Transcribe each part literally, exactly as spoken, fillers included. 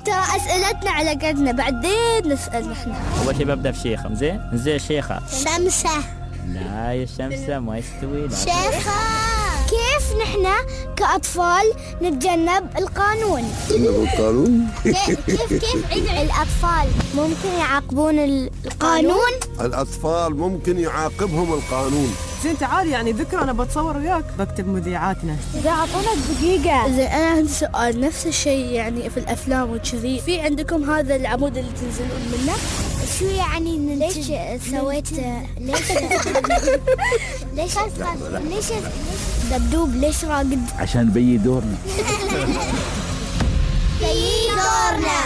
ترى أسئلتنا على قدنا، بعدين نسأل نحن. أول شيء ببدأ بشيخة. زين زين شيخة. شمسة. لا يا شمسة ما يستوي. لا شيخة، كيف نحن كأطفال نتجنب القانون؟ نتجنب القانون؟ كيف كيف عيد الأطفال ممكن يعاقبون القانون؟ الأطفال ممكن يعاقبهم القانون. زين تعال يعني ذكر أنا بتصور وياك بكتب مذيعاتنا. إذا أعطونا دقيقة. زين أنا عندي سؤال، نفس الشيء يعني في الأفلام وكذي، في عندكم هذا العمود اللي تنزلون منه؟ شو يعني؟ ليش سويت ليش ليش ليش دبدوب ليش راقد؟ عشان بيي دورنا. بيي دورنا.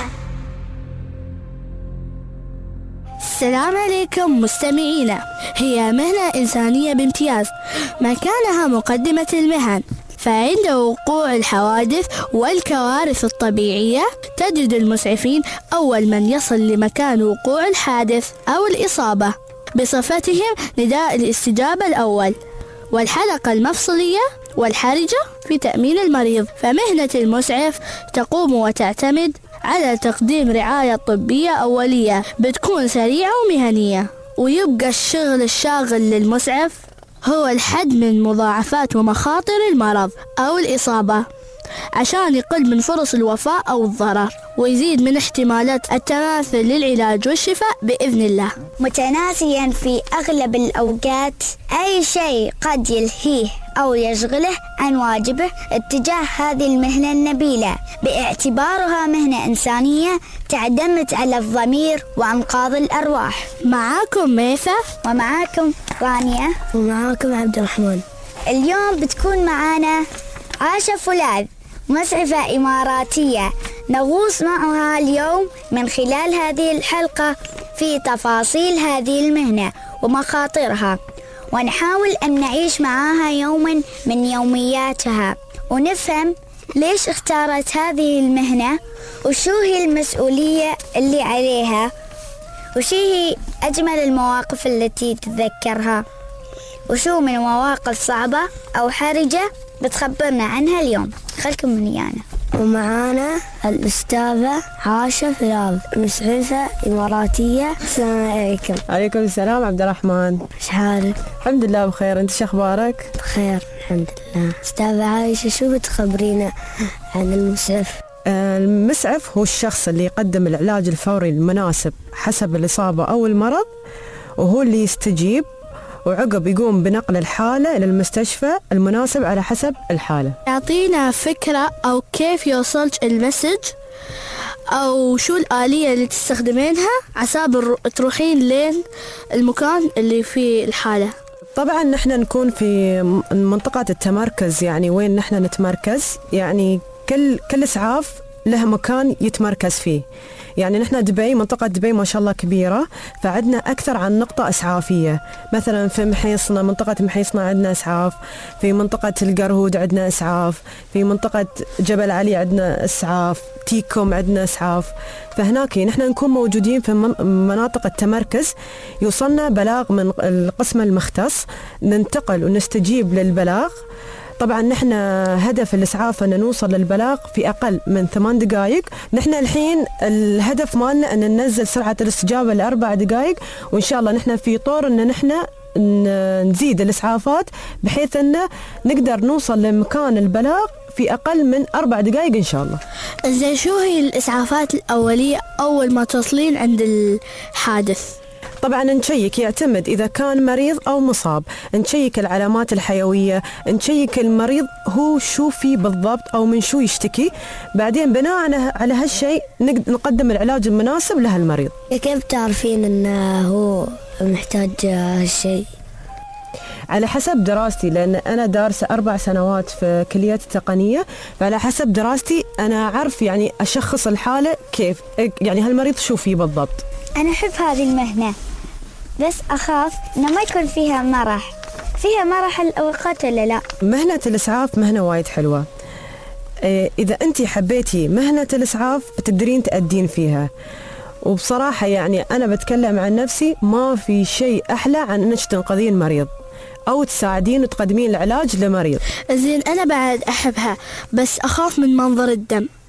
السلام عليكم مستمعينا. هي مهنة إنسانية بامتياز، مكانها مقدمة المهن، فعند وقوع الحوادث والكوارث الطبيعية تجد المسعفين أول من يصل لمكان وقوع الحادث أو الإصابة، بصفتهم نداء الاستجابة الأول والحلقة المفصلية والحرجة في تأمين المريض. فمهنة المسعف تقوم وتعتمد على تقديم رعاية طبية أولية بتكون سريعة ومهنية، ويبقى الشغل الشاغل للمسعف هو الحد من مضاعفات ومخاطر المرض أو الإصابة عشان يقل من فرص الوفاة أو الضرر، ويزيد من احتمالات التماثل للعلاج والشفاء بإذن الله، متناسيا في أغلب الأوقات أي شيء قد يلهيه أو يشغله عن واجبه اتجاه هذه المهنة النبيلة، باعتبارها مهنة إنسانية تعتمد على الضمير وأنقاذ الأرواح. معاكم ميثة، ومعاكم رانيا، ومعاكم عبد الرحمن. اليوم بتكون معانا عاشة فولاذ، مسعفة إماراتية، نغوص معها اليوم من خلال هذه الحلقة في تفاصيل هذه المهنة ومخاطرها، ونحاول أن نعيش معها يوما من يومياتها، ونفهم ليش اختارت هذه المهنة، وشو هي المسؤولية اللي عليها، وشو هي أجمل المواقف التي تتذكرها، وشو من مواقف صعبة أو حرجة بتخبرنا عنها اليوم. خلكم من ويانا. ومعانا الأستاذة عاشة فولاذ، مسعفة إماراتية. السلام عليكم. عليكم السلام عبد الرحمن. إيش حالك؟ الحمد لله بخير، أنت شو أخبارك؟ بخير الحمد لله. أستاذة عايشة، شو بتخبرينا عن المسعف؟ المسعف هو الشخص اللي يقدم العلاج الفوري المناسب حسب الإصابة أو المرض، وهو اللي يستجيب وعقب يقوم بنقل الحالة إلى المستشفى المناسب على حسب الحالة. يعطينا فكرة أو كيف يوصلك المسج، أو شو الآلية اللي تستخدمينها عساب تروحين لين المكان اللي فيه الحالة. طبعا نحن نكون في منطقة التمركز، يعني وين نحن نتمركز، يعني كل كل إسعاف له مكان يتمركز فيه. يعني نحن دبي، منطقة دبي ما شاء الله كبيرة، فعندنا أكثر عن نقطة إسعافية. مثلا في محيصنا، منطقة محيصنا عندنا إسعاف، في منطقة القرهود عندنا إسعاف، في منطقة جبل علي عندنا إسعاف، تيكوم عندنا إسعاف. فهناك نحن نكون موجودين في مناطق التمركز، يوصلنا بلاغ من القسم المختص، ننتقل ونستجيب للبلاغ. طبعا نحن هدف الإسعاف أن نوصل للبلاغ في أقل من ثمان دقائق. نحن الحين الهدف مالنا أن ننزل سرعة الاستجابة لأربع دقائق، وإن شاء الله نحن في طور أن نحن نزيد الإسعافات بحيث أن نقدر نوصل لمكان البلاغ في أقل من أربع دقائق إن شاء الله. زين، شو هي الإسعافات الأولية أول ما توصلين عند الحادث؟ طبعا نشيك، يعتمد إذا كان مريض أو مصاب، نشيك العلامات الحيوية، نشيك المريض هو شو فيه بالضبط أو من شو يشتكي، بعدين بناء على هالشيء نقدم العلاج المناسب له المريض. كيف تعرفين أنه هو محتاج هالشيء؟ على حسب دراستي، لأن أنا دارسة أربع سنوات في كليات التقنية، فعلى حسب دراستي أنا أعرف يعني أشخص الحالة كيف، يعني هالمريض شو فيه بالضبط. أنا أحب هذه المهنة، بس أخاف إنه ما يكون فيها مرح. فيها مرح الأوقات ولا لا؟ مهنة الإسعاف مهنة وايد حلوة. إذا أنت حبيتي مهنة الإسعاف بتقدرين تأدين فيها، وبصراحة يعني أنا بتكلم عن نفسي، ما في شيء أحلى عن أنك تنقذين مريض أو تساعدين وتقدمين العلاج لمريض. زين، أنا بعد أحبها، بس أخاف من منظر الدم.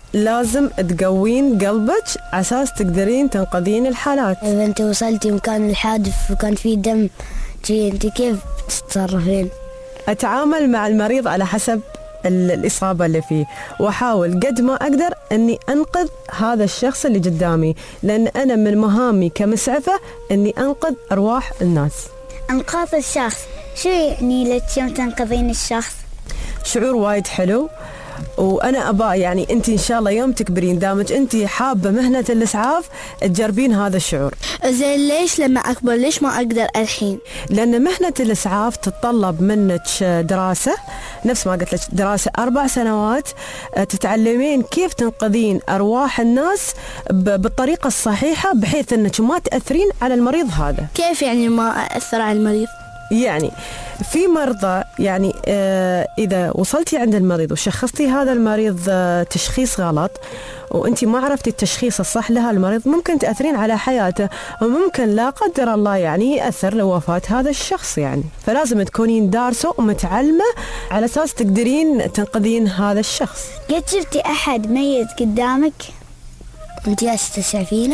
لازم تقوين قلبك عساس تقدرين تنقذين الحالات. إذا أنت وصلتي مكان الحادث وكان فيه دم جي، أنت كيف تتصرفين؟ أتعامل مع المريض على حسب الإصابة اللي فيه، وأحاول قد ما أقدر أني أنقذ هذا الشخص اللي قدامي، لأن أنا من مهامي كمسعفة أني أنقذ أرواح الناس. إنقاذ الشخص شو يعني لك يوم تنقذين الشخص؟ شعور وايد حلو، وأنا أبا يعني أنت إن شاء الله يوم تكبرين دامك أنت حابة مهنة الإسعاف تجربين هذا الشعور. زين ليش لما أكبر ليش ما أقدر الحين؟ لأن مهنة الإسعاف تتطلب منك دراسة، نفس ما قلت لك دراسة أربع سنوات، تتعلمين كيف تنقذين أرواح الناس بالطريقة الصحيحة بحيث أنك ما تأثرين على المريض هذا. كيف يعني ما أثر على المريض؟ يعني في مرضى يعني آه إذا وصلتي عند المريض وشخصتي هذا المريض آه تشخيص غلط وأنتي ما عرفتي التشخيص الصح لها المريض، ممكن تأثرين على حياته وممكن لا قدر الله يعني يأثر لوفاة هذا الشخص يعني. فلازم تكونين دارسة ومتعلمة على أساس تقدرين تنقذين هذا الشخص. قد شفتي أحد ميت قدامك أنت تستشعفينه؟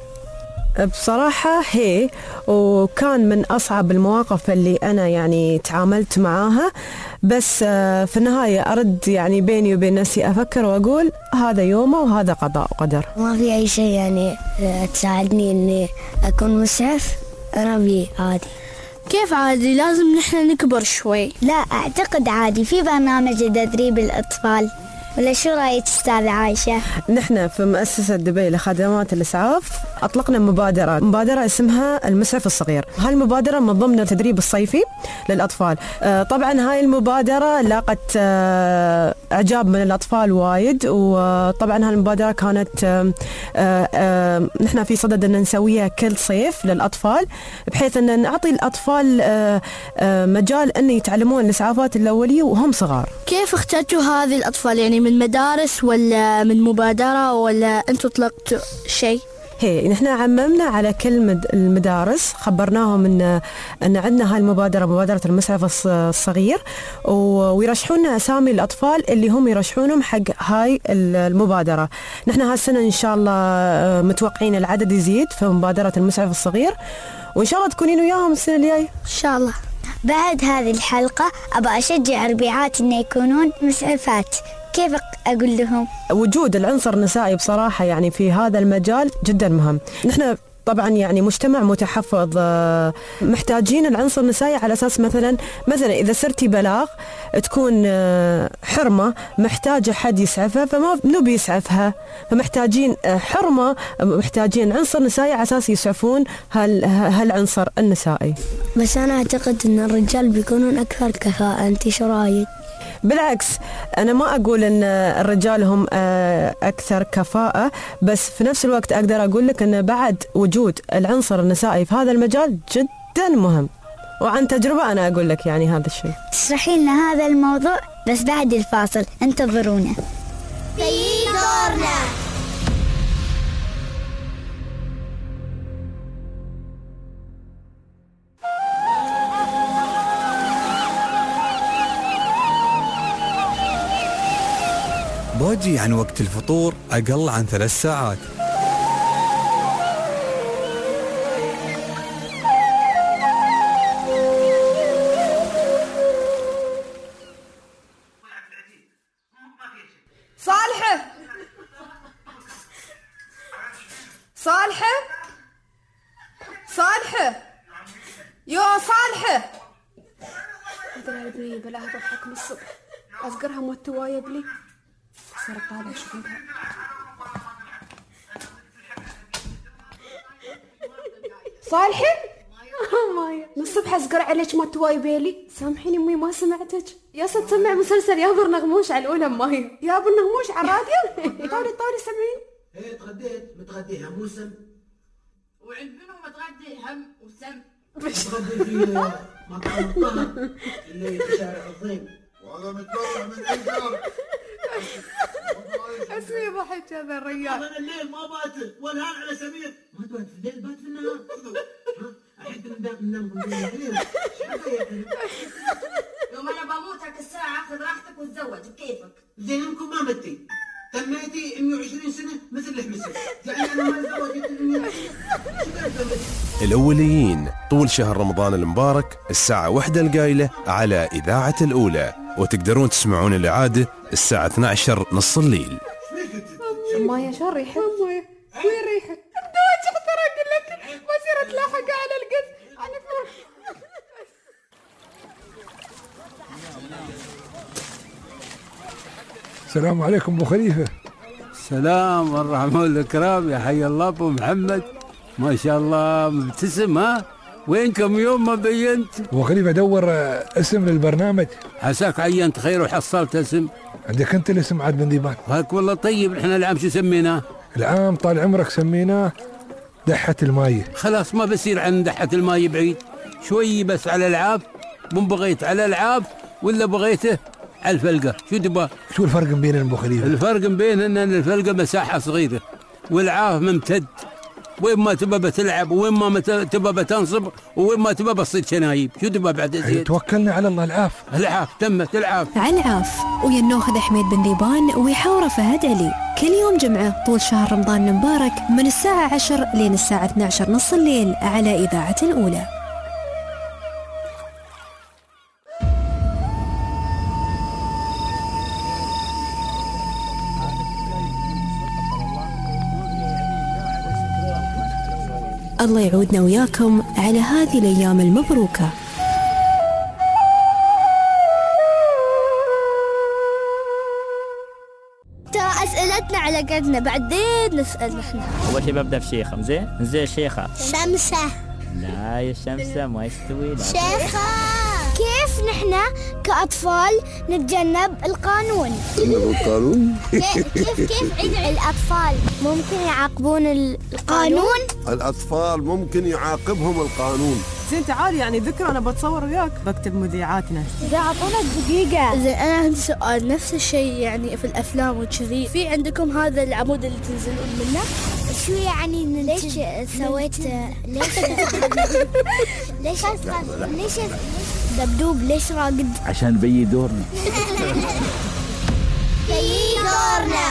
بصراحة هي وكان من أصعب المواقف اللي أنا يعني تعاملت معاها، بس في النهاية أرد يعني بيني وبين نفسي أفكر وأقول هذا يومه وهذا قضاء وقدر. ما في أي شيء يعني تساعدني إني أكون مسعف؟ أنا بي عادي. كيف عادي؟ لازم نحن نكبر شوي. لا أعتقد عادي، في برنامج لتدريب الأطفال، ولا شو رأيك أستاذة عايشة؟ نحن في مؤسسة دبي لخدمات الإسعاف أطلقنا مبادرة مبادرة اسمها المسعف الصغير. هاي المبادرة من ضمن التدريب الصيفي للأطفال. آه طبعا هاي المبادرة لاقت آه إعجاب من الأطفال وايد، وطبعا هاي المبادرة كانت آه آه آه نحن في صدد أن نسويها كل صيف للأطفال، بحيث أن نعطي الأطفال آه آه مجال أن يتعلمون الإسعافات الأولية وهم صغار. كيف اخترتوا هذه الأطفال؟ يعني من مدارس ولا من مبادرة ولا أنتوا طلقتوا شيء؟ هي نحن عممنا على كل المدارس، خبرناهم ان ان عندنا هاي المبادره مبادره المسعف الصغير، ويرشحونا اسامي الاطفال اللي هم يرشحونهم حق هاي المبادره. نحن هالسنه ان شاء الله متوقعين العدد يزيد في مبادره المسعف الصغير، وان شاء الله تكونين وياهم السنه الجايه ان شاء الله. بعد هذه الحلقه ابى اشجع ربيعات انه يكونون مسعفات. كيف أقول لهم؟ وجود العنصر النسائي بصراحة يعني في هذا المجال جدا مهم. نحن طبعا يعني مجتمع متحفظ، محتاجين العنصر النسائي على أساس مثلا مثلا إذا صرتي بلاغ تكون حرمة محتاجة حد يسعفها، فما منو بيسعفها، فمحتاجين حرمة، محتاجين عنصر نسائي على أساس يسعفون هال هالعنصر النسائي. بس أنا أعتقد أن الرجال بيكونون أكثر كفاءة، أنت شو رأيك؟ بالعكس، أنا ما أقول أن الرجال هم أكثر كفاءة، بس في نفس الوقت أقدر أقول لك أن بعد وجود العنصر النسائي في هذا المجال جدا مهم، وعن تجربة أنا أقول لك يعني هذا الشيء. تشرحي لنا هذا الموضوع بس بعد الفاصل، انتظرونا. في دورنا. باجي عن وقت الفطور أقل عن ثلاث ساعات. صالحة صالحة صالحة يا صالحة ادري ادري بلا اضحك من الصبح اذكرها موتوايه بلي صار طالع شو عندها. صالحة مايا من الصبح ازقر عليك ما تواي بيلي. سامحيني امي ما سمعتك. يا ست سمع مسلسل يا بر نغموش على الاولى مايا. يا بر نغموش على الراديو. طولي طولي سمعين. ايه تغديت متغدي هم وسم. وعند منو متغدي هم وسم؟ متغدي في مطعم الطهر اللي في شارع الضيم. وهذا متطلع من الجار. اسمي ضحك هذا الرجال. انا الليل ما بات والهان على سمير. ما تبات في الليل بات في النهار. احد ننام ننام بالليل. يوم انا بموت هاك الساعة خذ راحتك وتزوج بكيفك. زين انكم ما متي. تميتي مئة وعشرين سنة مثل الحمسة، يعني أنا ما زوجت مئة وعشرين. الأوليين طول شهر رمضان المبارك الساعة واحدة القايلة على إذاعة الأولى، وتقدرون تسمعون الإعادة الساعة اثنتي عشرة نص الليل. مايا شو ريحك؟ مايا وين ريحك؟ بدوش اختار اقول لك مسيرة لاحقة على القز. انا السلام عليكم ابو خليفة. السلام والرحمة والإكرام، يا حي الله ابو محمد، ما شاء الله مبتسم. ها وينكم يوم ما بينت؟ ابو خليفة دور اسم للبرنامج. عساك عينت خير وحصلت اسم. عندك انت الاسم عاد بن ذيبان. هاك والله طيب. احنا العام شو سميناه؟ العام طال عمرك سميناه دحة الماية. خلاص ما بصير عن دحة الماية بعيد شوي بس على العاب. مو بغيت على العاب ولا بغيته على الفلقة؟ شو تبغى؟ شو الفرق بين ابو خليفة؟ الفرق بين ان الفلقة مساحة صغيرة والعاف ممتد، وين ما تبى بتلعب وين ما تبى بتنصب وين ما تبى بتصير شنايب. شو تبى بعد زين؟ توكلنا على الله. العاف العاف تمت العاف. العاف ويا النوخذ حميد بن ذيبان ويحاوره فهد علي كل يوم جمعة طول شهر رمضان المبارك من الساعة عشر لين الساعة اثنتي عشرة نص الليل على إذاعة الأولى. الله يعودنا وياكم على هذه الأيام المبروكة. ترى أسئلتنا على قدنا بعدين نسأل نحن. أول شيء ببدأ بشيخة. مزين مزين شيخة. شمسة. لا يا شمسة ما يستوي. شيخة كيف نحن كأطفال نتجنب القانون؟ نتجنب القانون؟ كيف كيف عيد الأطفال ممكن يعاقبون القانون؟ الأطفال ممكن يعاقبهم القانون. زين تعال يعني ذكر أنا بتصور وياك بكتب مذيعاتنا. إذا أعطونا دقيقة. زين أنا عندي سؤال. نفس الشيء يعني في الأفلام وكذي في عندكم هذا العمود اللي تنزلون منه؟ شو يعني ليش سويت ليش ليش ليش دبدوب ليش راقد؟ عشان بيي دورنا. بيي دورنا.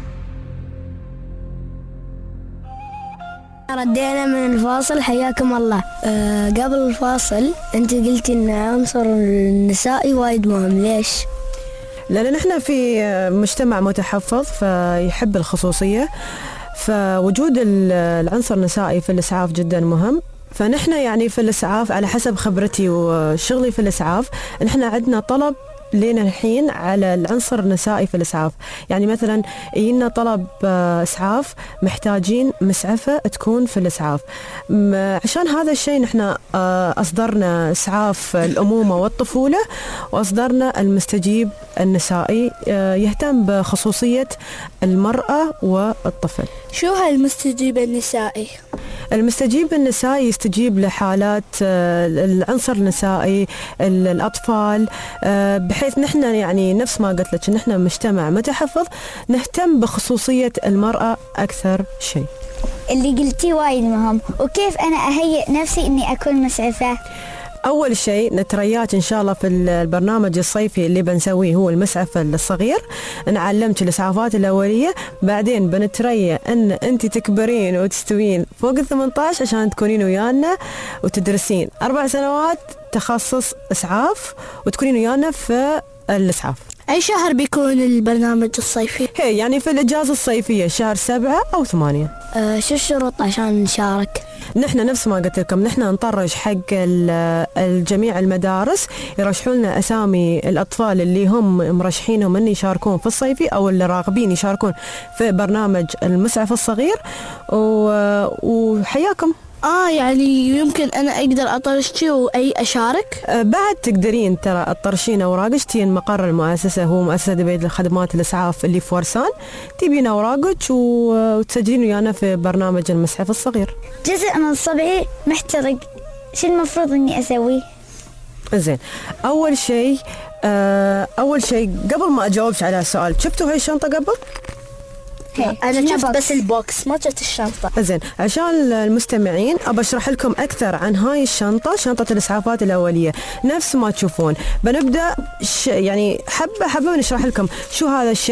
ردينا من الفاصل حياكم الله. أه قبل الفاصل انت قلتي ان عنصر النسائي وايد مهم. ليش؟ لأن نحن في مجتمع متحفظ فيحب الخصوصية، فوجود العنصر النسائي في الإسعاف جدا مهم. فنحن يعني في الإسعاف على حسب خبرتي وشغلي في الإسعاف نحن عندنا طلب لنا الحين على العنصر النسائي في الإسعاف. يعني مثلا يجينا طلب إسعاف محتاجين مسعفة تكون في الإسعاف. عشان هذا الشيء نحن أصدرنا إسعاف الأمومة والطفولة وأصدرنا المستجيب النسائي يهتم بخصوصية المرأة والطفل. شو هالمستجيب النسائي؟ المستجيب النسائي يستجيب لحالات العنصر النسائي الأطفال، بحيث نحن يعني نفس ما قلت لك نحن مجتمع متحفظ نهتم بخصوصية المرأة أكثر شيء. اللي قلتي وايد مهم. وكيف أنا أهيئ نفسي إني أكون مسعفة؟ أول شيء نترياك إن شاء الله في البرنامج الصيفي اللي بنسويه هو المسعف الصغير، نعلمك الإسعافات الأولية، بعدين بنتريا أن أنت تكبرين وتستوين فوق الثمانية عشر عشان تكونين ويانا وتدرسين أربع سنوات تخصص إسعاف وتكونين ويانا في الإسعاف. أي شهر بيكون البرنامج الصيفي؟ هي يعني في الإجازة الصيفية شهر سبعة أو ثمانية. أه شو الشروط عشان نشارك؟ نحن نفس ما قلت لكم نحن نطرج حق الجميع المدارس يرشحوا لنا أسامي الأطفال اللي هم مرشحينهم أن يشاركون في الصيفي أو اللي راغبين يشاركون في برنامج المسعف الصغير وحياكم. آه يعني يمكن أنا أقدر أطرشتي وأي أشارك؟ آه بعد تقدرين ترى تطرشين أوراقك، تجين مقر المؤسسة هو مؤسسة دبي لخدمات الإسعاف اللي في ورسان، تبين أوراقك وتسجلين ويانا في برنامج المسعف الصغير. جزء من صبعي محترق، شو المفروض إني أسويه؟ زين أول شيء آه أول شيء قبل ما أجاوبش على السؤال، شفتوا هاي الشنطة قبل؟ أنا شفت بس البوكس ما شفت الشنطة. زين عشان المستمعين أبى أشرح لكم أكثر عن هاي الشنطة، شنطة الإسعافات الأولية. نفس ما تشوفون بنبدأ ش... يعني حبة حبة نشرح لكم شو هذا الشيء.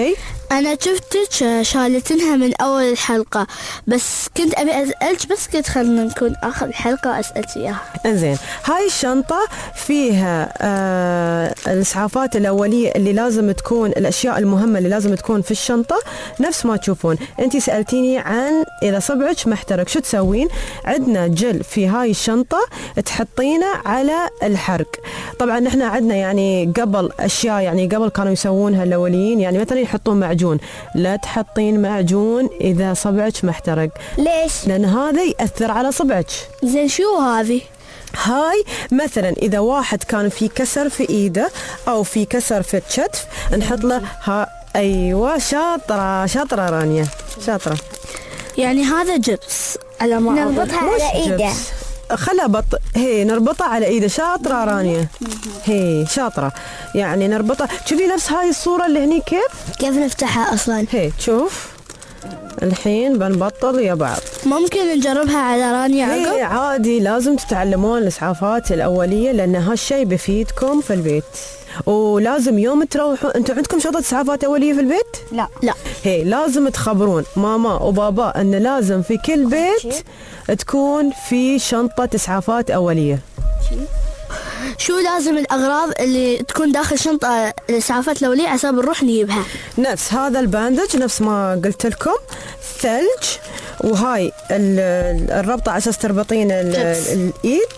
أنا شفتك شالتنها من أول الحلقة، بس كنت أبي أسألك، بس كنت خلنا نكون آخر الحلقة وأسألك إياها. إنزين، هاي الشنطة فيها آه الإسعافات الأولية اللي لازم تكون، الأشياء المهمة اللي لازم تكون في الشنطة نفس ما تشوفون. أنتي سألتيني عن إذا صبعك محترق شو تسوين. عندنا جل في هاي الشنطة تحطينه على الحرق. طبعا نحن عندنا يعني قبل أشياء، يعني قبل كانوا يسوونها الأوليين، يعني مثلا يحطون معجون. لا تحطين معجون إذا صبعك محترق. ليش؟ لأن هذا يأثر على صبعك. زين شو هذه؟ هاي مثلا إذا واحد كان في كسر في إيده أو في كسر في الكتف نحط له ها. أيوة شاطرة شاطرة رانيا شاطرة. يعني هذا جبس على ما نربطها على إيده. خلا بط هي نربطها على ايده. شاطره رانيا، هي شاطره. يعني نربطها. شوفي نفس هاي الصوره اللي هني كيف كيف نفتحها اصلا. هي شوف الحين بنبطل يا بعض. ممكن نجربها على رانيا عقب؟ هي عادي، لازم تتعلمون الاسعافات الاوليه لان هالشيء بيفيدكم في البيت. ولازم يوم تروحوا انتم عندكم شنطه اسعافات اوليه في البيت؟ لا لا. هي لازم تخبرون ماما وبابا ان لازم في كل بيت تكون في شنطه اسعافات اوليه. شو لازم الأغراض اللي تكون داخل شنطة الإسعافات الأولية عشان نروح نجيبها؟ نفس هذا الباندج، نفس ما قلت لكم، ثلج، وهاي الربطة على أساس تربطين الإيد،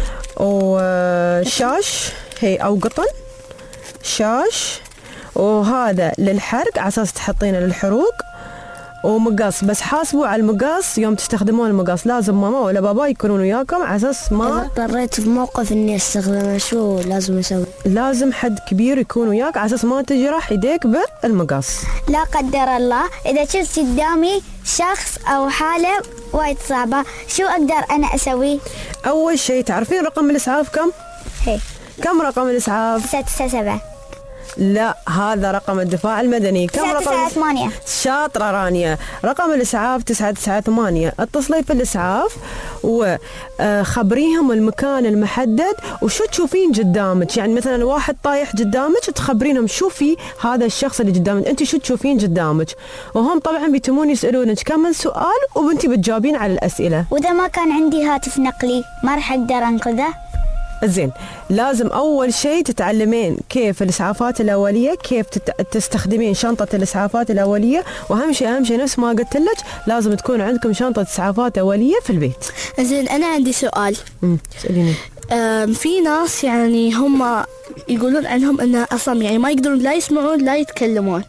وشاش هي أو قطن شاش، وهذا للحرق على أساس تحطينه للحروق، ومقص. بس حاسبوا على المقص يوم تستخدمون المقص، لازم ماما ولا بابا يكونون وياكم على اساس ما اذا اضطريت في موقف اني استخدمه شو لازم اسوي؟ لازم حد كبير يكون وياك على اساس ما تجرح يديك بالمقص. لا قدر الله اذا شفت قدامي شخص او حاله وايد صعبه شو اقدر انا اسوي؟ اول شيء تعرفين رقم الاسعاف كم؟ هي كم رقم الاسعاف؟ تسعة تسعة سبعة. لا هذا رقم الدفاع المدني. كم تسعة رقم؟ تسعة ثمانية. شاطرة رانيا. رقم الإسعاف تسعة تسعة ثمانية. اتصلي في الإسعاف وخبريهم المكان المحدد وشو تشوفين قدامك. يعني مثلا واحد طايح قدامك تخبرينهم شو في هذا الشخص اللي قدامك، أنت شو تشوفين قدامك، وهم طبعا بيتمون يسألونك كم من سؤال وبنتي بتجاوبين على الأسئلة. وإذا ما كان عندي هاتف نقلي ما راح أقدر أنقذه؟ زين، لازم أول شيء تتعلمين كيف الإسعافات الأولية، كيف تستخدمين شنطة الإسعافات الأولية، وأهم شيء أهم شيء نفس ما قلت لك لازم تكون عندكم شنطة إسعافات أولية في البيت. زين أنا عندي سؤال. امم سأليني. في ناس يعني هم يقولون عنهم إن أصلا يعني ما يقدرون لا يسمعون لا يتكلمون.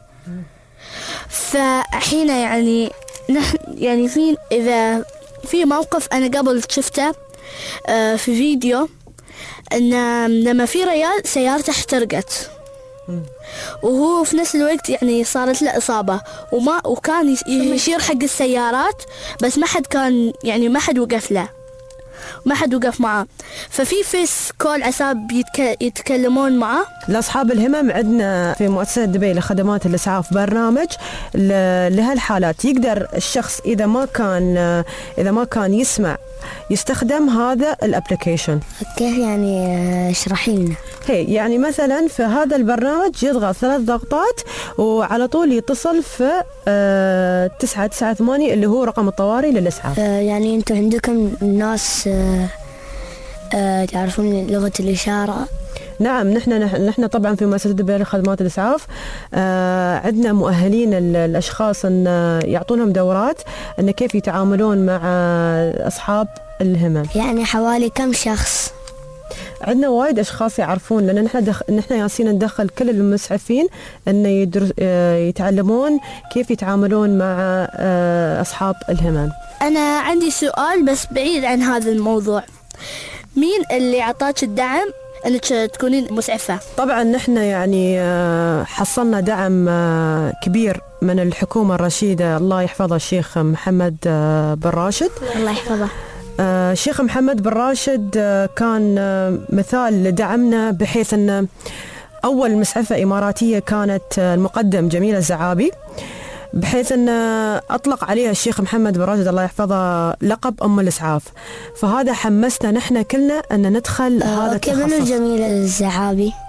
فحين يعني نحن يعني في إذا في موقف أنا قبل شفته في فيديو ان لما في ريال سيارته احترقت وهو في نفس الوقت يعني صارت له اصابه وما وكان يشير حق السيارات بس ما حد كان يعني ما حد وقف له ما حد وقف معه. ففي فيس كول عساب يتك... يتكلمون معه. لأصحاب الهمم عندنا في مؤسسة دبي لخدمات الإسعاف برنامج ل... لهالحالات. يقدر الشخص إذا ما كان إذا ما كان يسمع يستخدم هذا الابليكيشن. كيف يعني؟ اشرحي لنا. هي يعني مثلا في هذا البرنامج يضغط ثلاث ضغطات وعلى طول يتصل في آه تسعة تسعة ثمانية اللي هو رقم الطوارئ للإسعاف. آه يعني أنتم عندكم ناس آه آه تعرفون لغة الإشارة؟ نعم، نحن نحن طبعا في مؤسسة دبي لخدمات الإسعاف آه عندنا مؤهلين الأشخاص أن يعطونهم دورات أن كيف يتعاملون مع أصحاب الهمم. يعني حوالي كم شخص؟ عندنا وايد أشخاص يعرفون، لأن نحن دخ... نحن ياسين ندخل كل المسعفين أن يدرس... يتعلمون كيف يتعاملون مع أصحاب الهمم. أنا عندي سؤال بس بعيد عن هذا الموضوع. مين اللي عطاك الدعم أنك تكونين مسعفة؟ طبعا نحن يعني حصلنا دعم كبير من الحكومة الرشيدة الله يحفظه الشيخ محمد بن راشد. الله يحفظه. الشيخ محمد بن راشد كان مثال لدعمنا، بحيث أن أول مسعفة إماراتية كانت المقدم جميلة الزعابي، بحيث أن أطلق عليها الشيخ محمد بن راشد الله يحفظه لقب أم الإسعاف. فهذا حمسنا نحن كلنا أن ندخل آه هذا التخصص. كيف جميلة الزعابي؟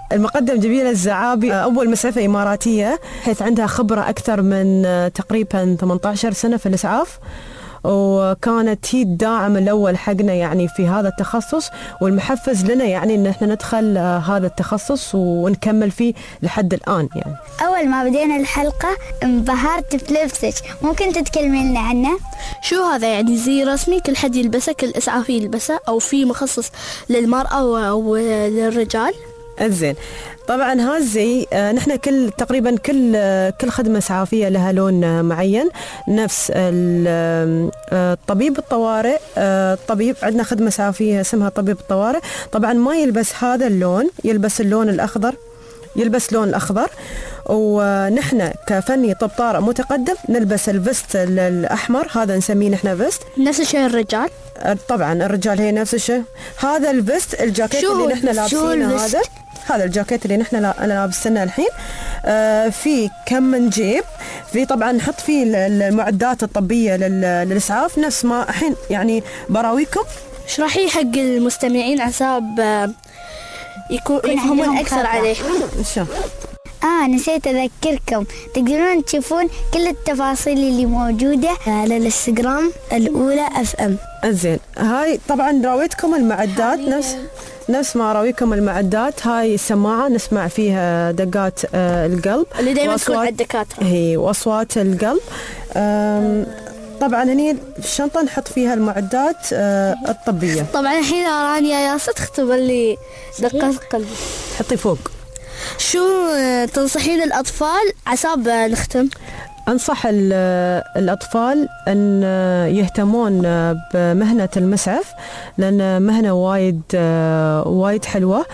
المقدم جميلة الزعابي أول مسعفة إماراتية، حيث عندها خبرة أكثر من تقريبا ثمانية عشر سنة في الإسعاف، وكانت هي الداعم الأول حقنا يعني في هذا التخصص، والمحفز لنا يعني إن إحنا ندخل هذا التخصص ونكمل فيه لحد الآن. يعني أول ما بدينا الحلقة انبهرت بلبسك، ممكن تتكلمين لنا عنه؟ شو هذا يعني زي رسمي كل حد يلبسه، كل إسعافي يلبسه، أو في مخصص للمرأة وللرجال؟ زين، طبعا هذا الزي آه نحن كل تقريبا كل آه كل خدمة إسعافية لها لون آه معين، نفس آه طبيب الطوارئ. آه الطبيب عندنا خدمة إسعافية اسمها طبيب الطوارئ، طبعا ما يلبس هذا اللون، يلبس اللون الأخضر، يلبس لون الأخضر. ونحن كفني طب طارئ متقدم نلبس الفست الأحمر، هذا نسميه نحن فست. نفس الشيء الرجال؟ طبعا الرجال هي نفس الشيء. هذا الفست الجاكيت اللي نحن لابسينه، هذا هذا الجاكيت اللي نحن انا لابسينه الحين، آه في كم من جيب، في طبعا نحط فيه المعدات الطبيه للاسعاف، نفس ما الحين يعني براويكم. اشرحي حق المستمعين عساب يكون يفهمون اكثر عليه. شو آه نسيت أذكركم، تقدرون تشوفون كل التفاصيل اللي موجودة على الانستغرام الأولى اف ام. زين، هاي طبعا راويتكم المعدات، نفس نفس ما راويكم المعدات. هاي السماعة نسمع فيها دقات آه القلب اللي دايما تكون على الدكاترة، هي وأصوات القلب. طبعا هني الشنطة نحط فيها المعدات آه الطبية. طبعا الحين رانيا ياسر تختبر لي دقات قلبي، حطي فوق. شو تنصحين الأطفال عساب نختم؟ أنصح الأطفال أن يهتمون بمهنة المسعف، لأن مهنة وايد وايد حلوة،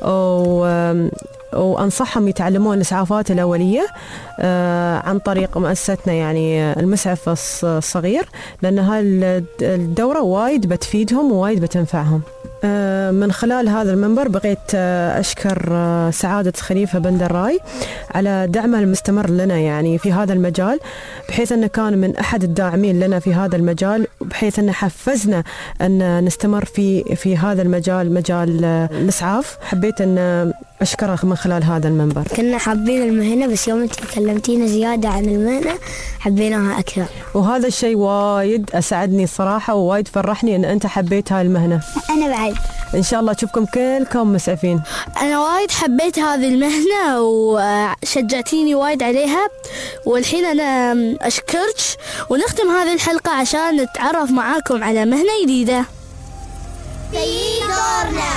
وأنصحهم يتعلمون الإسعافات الأولية عن طريق مؤسستنا يعني المسعف الصغير، لأن هاي الدورة وايد بتفيدهم ووايد بتنفعهم. من خلال هذا المنبر بغيت أشكر سعادة خليفة بن دراي على دعمه المستمر لنا يعني في هذا المجال، بحيث أنه كان من أحد الداعمين لنا في هذا المجال، بحيث أنه حفزنا أن نستمر في في هذا المجال، مجال الإسعاف. حبيت أن أشكره من خلال هذا المنبر. كنا حابين المهنة، بس يوم أنت كلمتينا زيادة عن المهنة حبيناها أكثر، وهذا الشيء وايد أسعدني الصراحة، ووايد فرحني أن أنت حبيت هاي المهنة. أنا بعد إن شاء الله أشوفكم كلكم مسعفين. أنا وايد حبيت هذه المهنة وشجعتيني وايد عليها، والحين أنا أشكرك، ونختم هذه الحلقة عشان نتعرف معاكم على مهنة جديدة. في دورنا.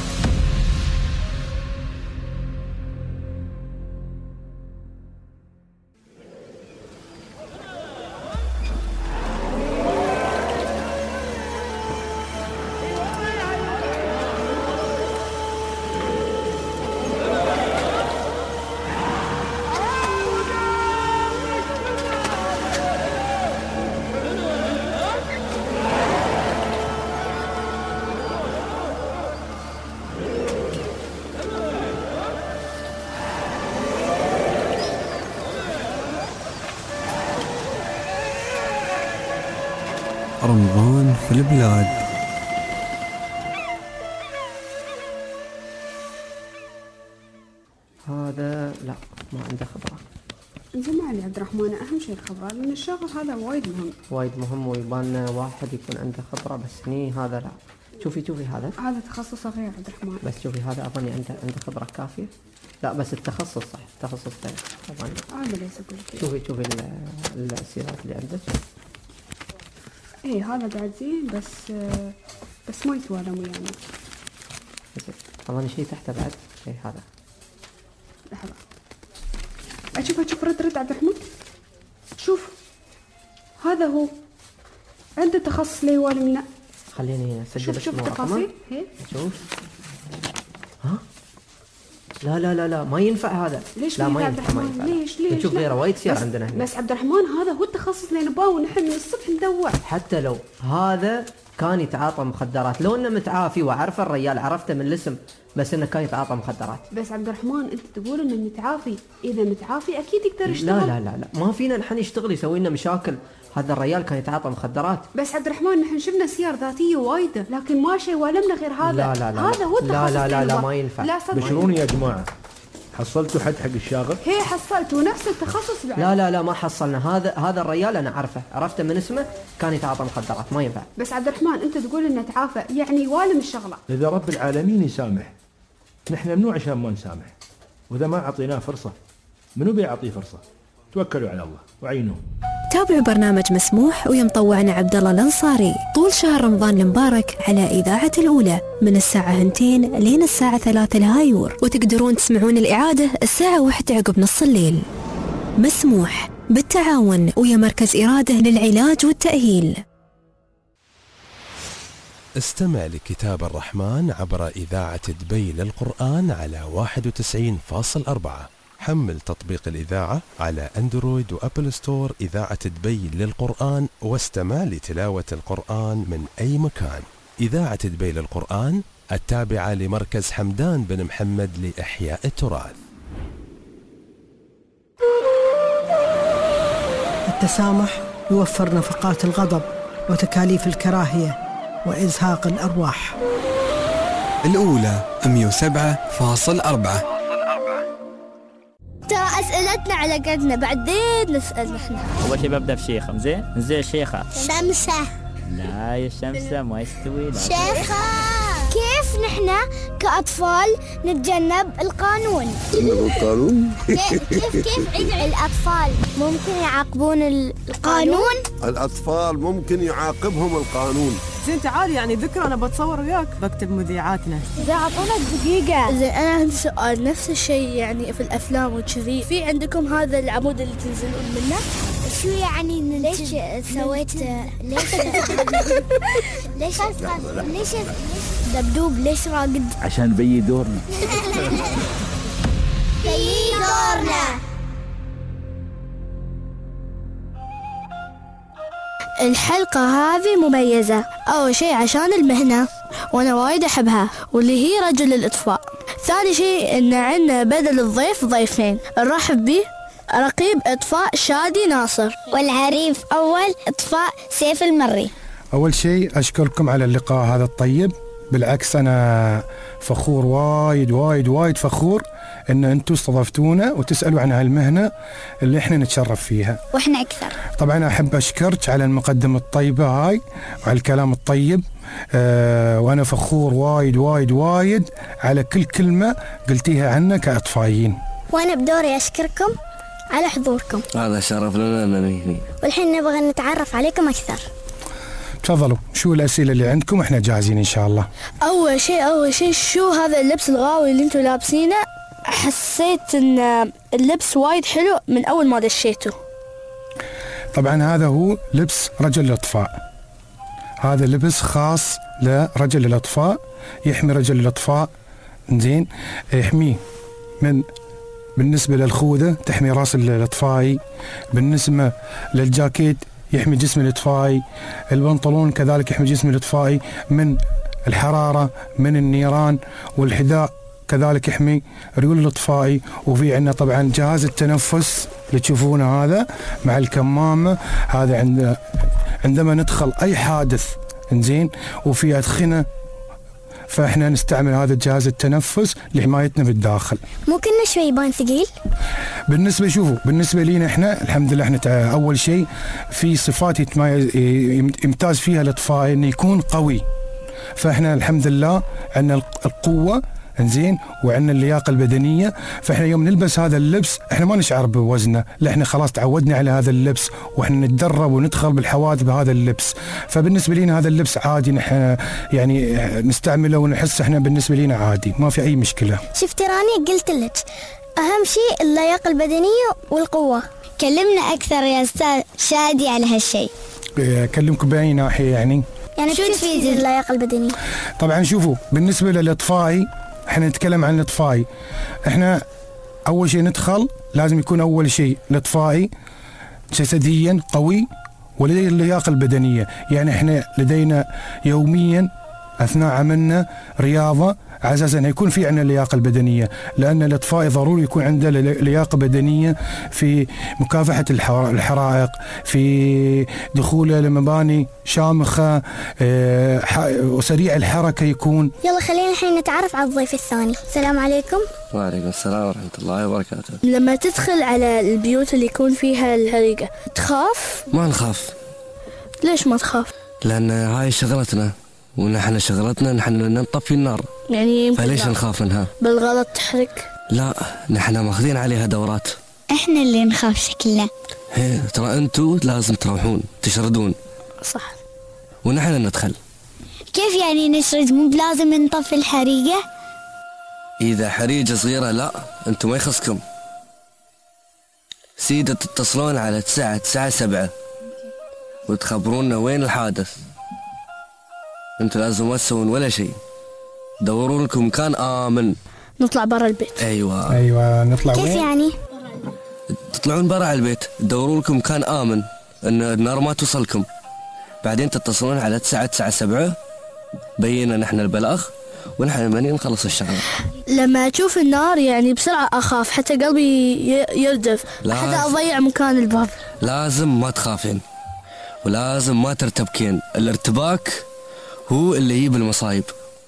رمضان في البلاد. هذا لا ما عنده خبرة. زين علي عبد الرحمن، أهم شيء الخبرة، لأن الشغل هذا وايد مهم. وايد مهم، ويبان واحد يكون عنده خبرة، بس هني هذا لا. شوفي شوفي هذا هذا تخصصه غير عبد الرحمن، بس شوفي هذا أظني عنده عنده خبرة كافية. لا بس التخصص صح، التخصص طبعا. هذا ليس أقول لك. شوفي شوفي السيارات اللي عندك. إيه هذا بعد زين، بس بس ما يسوى له يعني. أظن شيء تحته بعد. إيه هذا. لحظة. أشوف أشوف رد رد عبد الرحمن. شوف هذا هو عنده تخصص ليه ولا من لا. خليني أسجل. شوف شوف التفاصيل. شوف. ها؟ لا لا لا لا ما ينفع هذا. ليش لا ما ينفع ينفع, ما ينفع. ليش ليش نشوف غيره وايد سيارة عندنا هنا. بس عبد الرحمن هذا هو التخصص اللي نبغاه، ونحن من الصبح ندور. حتى لو هذا كان يتعاطى مخدرات، لو انه متعافي وعرفه الرجال، عرفته من الاسم، بس انه كان يتعاطى مخدرات. بس عبد الرحمن انت تقول انه متعافي، اذا متعافي اكيد يقدر يشتغل. لا لا لا لا ما فينا نحن نشتغل يسوي لنا مشاكل. هذا الرجال كان يتعاطى مخدرات. بس عبد الرحمن نحن شفنا سير ذاتيه وايده لكن ما شيء ولمنا غير هذا. لا لا لا هذا هو لا لا لا, لا ما ينفع. بشروني يا جماعه، حصلتوا حد حق الشاغر؟ هي حصلتوا نفس التخصص بعد. لا لا لا ما حصلنا. هذا هذا الرجال انا عرفه عرفته من اسمه كان يتعاطى مخدرات، ما ينفع. بس عبد الرحمن انت تقول انه تعافى يعني والم الشغله. اذا رب العالمين يسامح نحن منو عشان ما نسامح، واذا ما اعطيناه فرصه منو بيعطيه فرصه؟ توكلوا على الله وعينوه. تابعوا برنامج مسموح ويا مطوعنا عبد الله الانصاري طول شهر رمضان المبارك على إذاعة الأولى من الساعة هنتين لين الساعة ثلاثة الهايور، وتقدرون تسمعون الإعادة الساعة واحدة عقب نص الليل. مسموح بالتعاون ويا مركز إرادة للعلاج والتأهيل. استمع لكتاب الرحمن عبر إذاعة دبي للقرآن على واحد وتسعين فاصل أربعة. حمل تطبيق الإذاعة على أندرويد وأبل ستور إذاعة دبي للقرآن واستمع لتلاوة القرآن من أي مكان. إذاعة دبي للقرآن التابعة لمركز حمدان بن محمد لإحياء التراث. التسامح يوفر نفقات الغضب وتكاليف الكراهية وإزهاق الأرواح. الأولى مئة وسبعة فاصل أربعة. ترى أسئلتنا على قدنا بعدين نسأل نحن. أول شيء ببدأ بشيخة. زين زين شيخة. شمسة. لا يا شمسة ما يستوي. شيخة كيف نحن كأطفال نتجنب القانون؟ تجنب القانون؟ كيف كيف عيد الأطفال ممكن يعاقبون القانون؟ الأطفال ممكن يعاقبهم القانون. زين تعال يعني ذكرى أنا بتصور وياك بكتب مذيعاتنا. إذا أعطونا دقيقة. زين أنا عندي سؤال نفس الشيء يعني في الأفلام وكذي، في عندكم هذا العمود اللي تنزلون منه؟ شو يعني ليش سويت ليش ليش ليش دبدوب ليش راقد؟ عشان بيي دورنا. بيي دورنا. الحلقة هذه مميزة. أول شيء عشان المهنة وأنا وايد أحبها واللي هي رجل الإطفاء. ثاني شيء إن عندنا بدل الضيف ضيفين نرحب به رقيب إطفاء شادي ناصر والعريف أول إطفاء سيف المري. أول شيء أشكركم على اللقاء هذا الطيب، بالعكس أنا فخور وايد وايد وايد فخور إن أنتم استضفتونا وتسألوا عن هالمهنة اللي إحنا نتشرف فيها. وإحنا أكثر. طبعا أحب أشكرك على المقدمة الطيبة هاي وعلى الكلام الطيب. أه وأنا فخور وايد وايد وايد على كل كلمة قلتيها عنا كأطفائيين. وأنا بدوري أشكركم على حضوركم. هذا شرف لنا أننا هنا. والحين نبغى نتعرف عليكم أكثر. تفضلوا شو الأسئلة اللي عندكم؟ إحنا جاهزين إن شاء الله. أول شيء أول شيء شو هذا اللبس الغاوي اللي أنتوا لابسينه؟ حسيت إن اللبس وايد حلو من أول ما دشيته. طبعا هذا هو لبس رجل الإطفاء. هذا لبس خاص لرجل الإطفاء، يحمي رجل الإطفاء. زين يحميه من بالنسبة للخوذة تحمي راس الإطفائي، بالنسبة للجاكيت يحمي جسم الإطفائي، البنطلون كذلك يحمي جسم الإطفائي من الحرارة من النيران، والحذاء كذلك يحمي رجل الإطفائي. وفي عندنا طبعا جهاز التنفس اللي تشوفونه هذا مع الكمامة، هذا عند عندما ندخل أي حادث إنزين وفي أدخنة فإحنا نستعمل هذا الجهاز التنفس لحمايتنا بالداخل. مو كنا شوي يبان ثقيل؟ بالنسبة شوفوا بالنسبة لينا إحنا الحمد لله إحنا أول شيء في صفات يتميز يمتاز فيها الإطفائي إنه يكون قوي، فإحنا الحمد لله عندنا القوة انزين وعندنا اللياقة البدنية، فإحنا يوم نلبس هذا اللبس إحنا ما نشعر بوزنه، لا إحنا خلاص تعودنا على هذا اللبس وإحنا نتدرب وندخل بالحوادث بهذا اللبس. فبالنسبة لنا هذا اللبس عادي، نحن يعني نستعمله ونحس إحنا بالنسبة لنا عادي ما في أي مشكلة. شفت راني قلت لك أهم شيء اللياقة البدنية والقوة. كلمنا أكثر يا أستاذ شادي على هالشيء. أكلمكم بأي ناحية يعني؟ يعني شو تفيد اللياقة البدنية؟ طبعا شوفوا بالنسبة للإطفائي احنا نتكلم عن الإطفائي، احنا أول شيء ندخل لازم يكون أول شيء الإطفائي جسديا قوي ولديه اللياقة البدنية، يعني احنا لدينا يوميا أثناء عملنا رياضة على اساس انه يكون في عندنا اللياقه البدنيه، لان الاطفائي ضروري يكون عنده لياقه بدنيه في مكافحه الحرائق، في دخوله لمباني شامخه وسريع الحركه يكون. يلا خلينا الحين نتعرف على الضيف الثاني. السلام عليكم. وعليكم السلام ورحمه الله وبركاته. لما تدخل على البيوت اللي يكون فيها الحريقه تخاف؟ ما نخاف. ليش ما تخاف؟ لان هاي شغلتنا، ونحن شغلتنا نحن نطفي النار، يعني فليش نخاف منها؟ بالغلط تحرق؟ لا، نحن ماخذين عليها دورات. احنا اللي نخاف شكلنا. هي ترى انتوا لازم تروحون تشردون. صح. ونحن ندخل. كيف يعني نشرد؟ مو بلازم نطفي الحريقه؟ اذا حريقه صغيره لا، انتوا ما يخصكم. سيدة تتصلون على تسعة تسعة سبعة وتخبرونا وين الحادث. انتوا لازم ما تسوون ولا شيء، دوروا لكم مكان آمن. نطلع برا البيت. ايوه ايوه نطلع كيف وين؟ يعني؟ تطلعون برا البيت، تدوروا لكم مكان آمن ان النار ما توصلكم. بعدين تتصلون على تسعة تسعة سبعة، بينا نحن البلاغ ونحن منين نخلص الشغله. لما اشوف النار يعني بسرعه اخاف، حتى قلبي يردف، حتى اضيع مكان الباب. لازم ما تخافين ولازم ما ترتبكين. الارتباك هو اللي يجيب المصايب.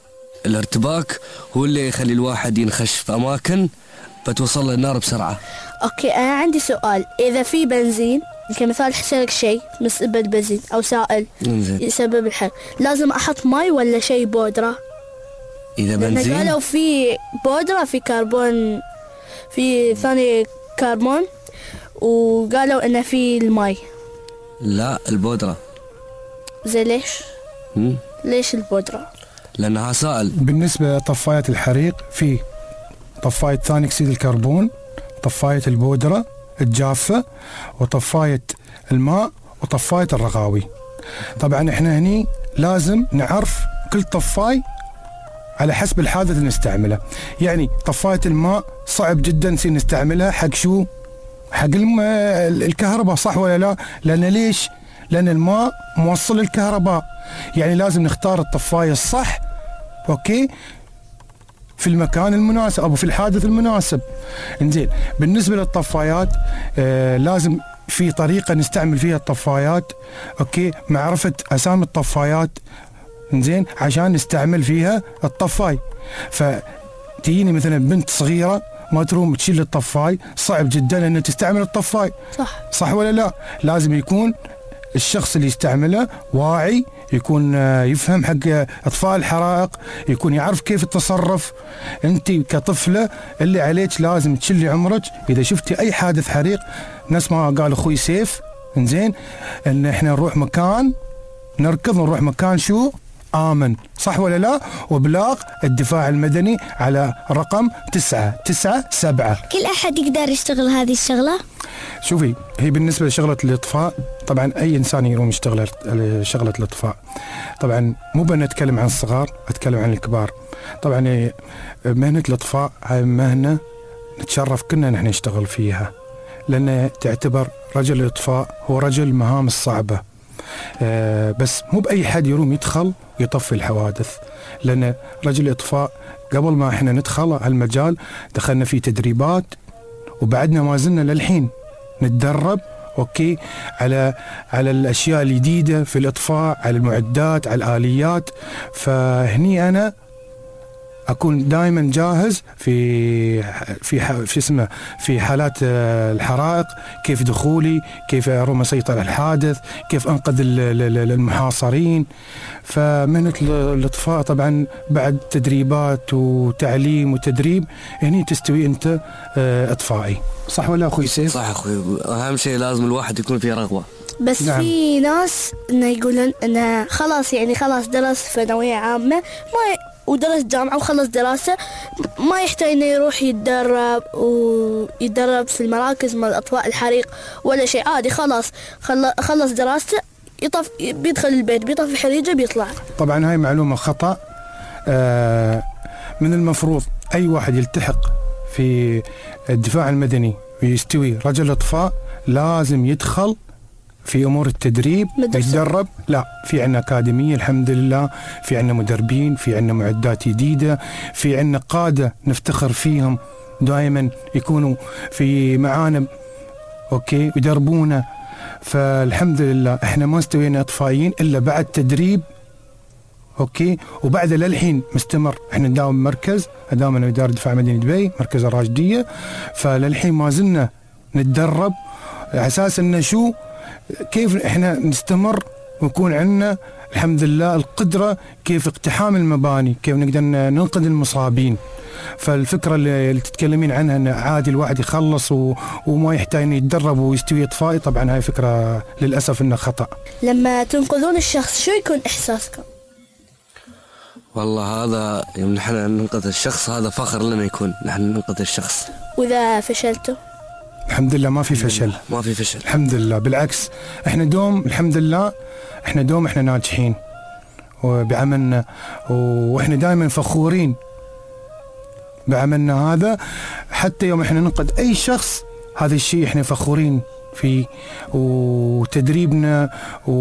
الارتباك هو اللي يخلي الواحد ينخش في اماكن فتوصل له النار بسرعه. اوكي انا عندي سؤال، اذا في بنزين كمثال حسرق شيء مسبب بنزين او سائل انزين. يسبب الحرق، لازم احط ماي ولا شيء بودره؟ اذا بنزين قالوا في بودره، في كربون، في ثاني كربون، وقالوا انه في الماي. لا البودره. زي ليش؟ مم. ليش البودره؟ لانها سائل. بالنسبه لطفايات الحريق في طفايه ثاني اكسيد الكربون، طفايه البودره الجافه، وطفايه الماء، وطفايه الرغاوي. طبعا احنا هني لازم نعرف كل طفاي على حسب الحادث اللي نستعمله. يعني طفايه الماء صعب جدا نصير نستعملها حق شو؟ حق الكهرباء، صح ولا لا؟ لان ليش؟ لان الماء موصل الكهرباء، يعني لازم نختار الطفايه الصح اوكي في المكان المناسب او في الحادث المناسب. انزين، بالنسبه للطفايات آه لازم في طريقه نستعمل فيها الطفايات اوكي، معرفه اسامي الطفايات انزين عشان نستعمل فيها الطفاي. فتجيني مثلا بنت صغيره ما تروم تشيل الطفاي، صعب جدا ان تستعمل الطفاي. صح صح ولا لا؟ لازم يكون الشخص اللي يستعمله واعي، يكون يفهم حق اطفاء الحرائق، يكون يعرف كيف التصرف. انت كطفله اللي عليك لازم تشلي عمرك اذا شفتي اي حادث حريق، نفس ما قال اخوي سيف انزين، ان احنا نروح مكان نركض، نروح مكان شو آمن، صح ولا لا؟ وبلاغ الدفاع المدني على رقم تسعة تسعة سبعة. كل أحد يقدر يشتغل هذه الشغلة؟ شوفي، هي بالنسبة لشغلة الإطفاء طبعا أي إنسان يروم يشتغل شغلة الإطفاء. طبعا مو بنتكلم عن الصغار، أتكلم عن الكبار. طبعا مهنة الإطفاء هاي مهنة نتشرف كنا نحن نشتغل فيها، لأن تعتبر رجل الإطفاء هو رجل مهام الصعبة. آه بس مو بأي حد يروم يدخل ويطفي الحوادث، لأن رجل الإطفاء قبل ما احنا ندخل على المجال دخلنا في تدريبات، وبعدنا ما زلنا للحين نتدرب اوكي على على الاشياء الجديده في الاطفاء، على المعدات، على الاليات. فهني انا اكون دائما جاهز في في في اسمه في حالات الحرائق، كيف دخولي، كيف اروم اسيطر على الحادث، كيف انقذ المحاصرين. فمهنه الاطفاء طبعا بعد تدريبات وتعليم وتدريب هني تستوي انت اطفائي، صح ولا اخوي سيف؟ صح اخوي، اهم شيء لازم الواحد يكون فيه رغبه. بس نعم. في ناس انه يقولون انه خلاص يعني خلاص درس ثانويه عامه ما ودرس جامعة وخلص دراسة، ما يحتاج إنه يروح يتدرب ويتدرب في المراكز مال أطفاء الحريق ولا شيء، عادي خلاص خلص دراسته يطف بيدخل البيت بيطفي حريقة بيطلع. طبعا هاي معلومة خطأ. آه من المفروض أي واحد يلتحق في الدفاع المدني ويستوي رجل إطفاء لازم يدخل في امور التدريب يتدرب. لا، في عندنا اكاديميه الحمد لله، في عندنا مدربين، في عندنا معدات جديده، في عندنا قاده نفتخر فيهم دائما يكونوا في معانا اوكي يدربونا. فالحمد لله احنا ما استوينا اطفائيين الا بعد تدريب اوكي، وبعد للحين مستمر. احنا نداوم مركز، ادام انا اداره دفاع مدني دبي مركز الراشديه، فللحين ما زلنا نتدرب على اساس انه شو كيف احنا نستمر ويكون عندنا الحمد لله القدره كيف اقتحام المباني، كيف نقدر ننقذ المصابين. فالفكره اللي تتكلمين عنها ان عادي الواحد يخلص و... وما يحتاج انه يتدرب ويستوي اطفائي، طبعا هاي فكره للاسف انها خطا. لما تنقذون الشخص شو يكون احساسكم؟ والله هذا يوم نحن ننقذ الشخص هذا فخر لنا يكون نحن ننقذ الشخص. واذا فشلتوا؟ الحمد لله ما في فشل. ما في فشل الحمد لله، بالعكس احنا دوم الحمد لله احنا دوم احنا ناجحين بعملنا، واحنا دائما فخورين بعملنا هذا. حتى يوم احنا ننقذ اي شخص هذا الشيء احنا فخورين فيه، وتدريبنا و...